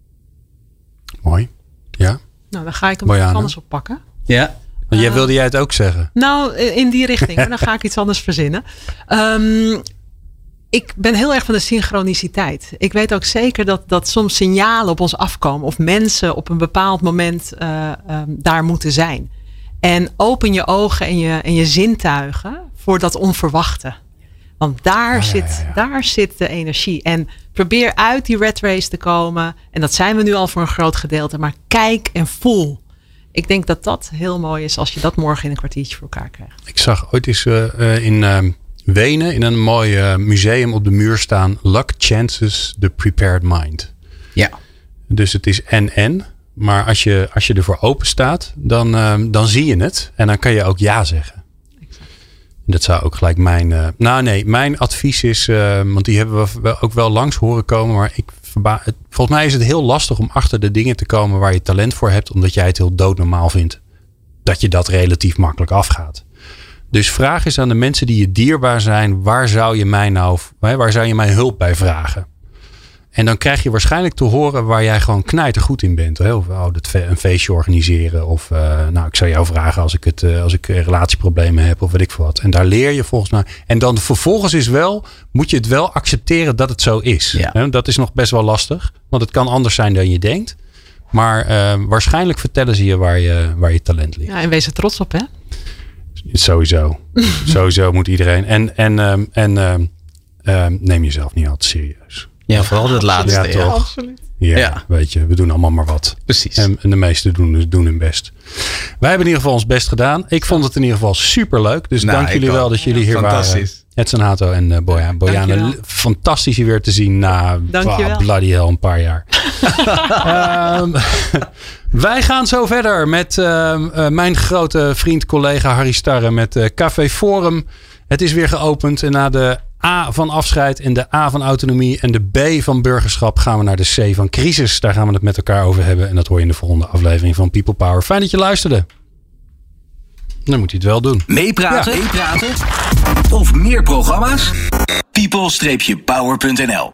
Speaker 2: Mooi. Ja.
Speaker 3: Nou, dan ga ik hem
Speaker 2: Bojana.
Speaker 3: anders oppakken.
Speaker 4: Ja.
Speaker 2: Want jij wilde jij het ook zeggen?
Speaker 3: Nou, in die richting. Maar dan ga ik iets anders verzinnen. Um, ik ben heel erg van de synchroniciteit. Ik weet ook zeker dat, dat soms signalen op ons afkomen. Of mensen op een bepaald moment uh, um, daar moeten zijn. En open je ogen en je, en je zintuigen voor dat onverwachte. Want daar,
Speaker 2: Ah, ja,
Speaker 3: zit,
Speaker 2: ja, ja.
Speaker 3: daar zit de energie. En probeer uit die rat race te komen. En dat zijn we nu al voor een groot gedeelte. Maar kijk en voel. Ik denk dat dat heel mooi is als je dat morgen in een kwartiertje voor elkaar krijgt.
Speaker 2: Ik zag ooit eens uh, uh, in uh, Wenen in een mooi uh, museum op de muur staan. Luck chances the prepared mind.
Speaker 4: Ja.
Speaker 2: Dus het is en-en. Maar als je, als je ervoor open staat, dan, uh, dan zie je het. En dan kan je ook ja zeggen. Dat zou ook gelijk mijn... Uh, nou nee, mijn advies is... Uh, want die hebben we ook wel langs horen komen. Maar ik verba- het, volgens mij is het heel lastig om achter de dingen te komen waar je talent voor hebt. Omdat jij het heel doodnormaal vindt. Dat je dat relatief makkelijk afgaat. Dus vraag eens aan de mensen die je dierbaar zijn. Waar zou je mij nou... Waar zou je mij hulp bij vragen? En dan krijg je waarschijnlijk te horen waar jij gewoon knijtergoed in bent. Hè? Of oh, dat een feestje organiseren. Of uh, nou, ik zou jou vragen als ik, het, uh, als ik relatieproblemen heb. Of weet ik veel wat. En daar leer je volgens mij. En dan vervolgens is wel, moet je het wel accepteren dat het zo is.
Speaker 4: Ja.
Speaker 2: Hè? Dat is nog best wel lastig. Want het kan anders zijn dan je denkt. Maar uh, waarschijnlijk vertellen ze je waar je, waar je talent ligt.
Speaker 3: Ja, en wees er trots op, hè?
Speaker 2: Sowieso. Sowieso moet iedereen. En, en, um, en um, um, neem jezelf niet altijd serieus.
Speaker 4: Ja, vooral het laatste.
Speaker 2: Ja, toch?
Speaker 3: Absoluut.
Speaker 2: Ja,
Speaker 4: Ja.
Speaker 2: weet je, we doen allemaal maar wat.
Speaker 4: Precies.
Speaker 2: En, en de meesten doen, doen hun best. Wij hebben in ieder geval ons best gedaan. Ik vond het in ieder geval super leuk. Dus
Speaker 4: Nou,
Speaker 2: dank
Speaker 4: ik
Speaker 2: jullie wel
Speaker 4: ook.
Speaker 2: dat jullie hier waren.
Speaker 4: Fantastisch.
Speaker 2: Edson Hato en uh, Boja, Bojana.
Speaker 3: Dankjewel.
Speaker 2: Fantastisch je weer te zien na
Speaker 3: Dankjewel.
Speaker 2: oh, bloody hell een paar jaar. um, wij gaan zo verder met uh, uh, mijn grote vriend, collega Harry Starre met uh, Café Forum. Het is weer geopend en na de A van afscheid en de A van autonomie en de B van burgerschap gaan we naar de C van crisis. Daar gaan we het met elkaar over hebben en dat hoor je in de volgende aflevering van People Power. Fijn dat je luisterde. Dan moet hij het wel doen.
Speaker 1: Meepraten? Ja. Meepraten? Of meer programma's? people dash power punt n l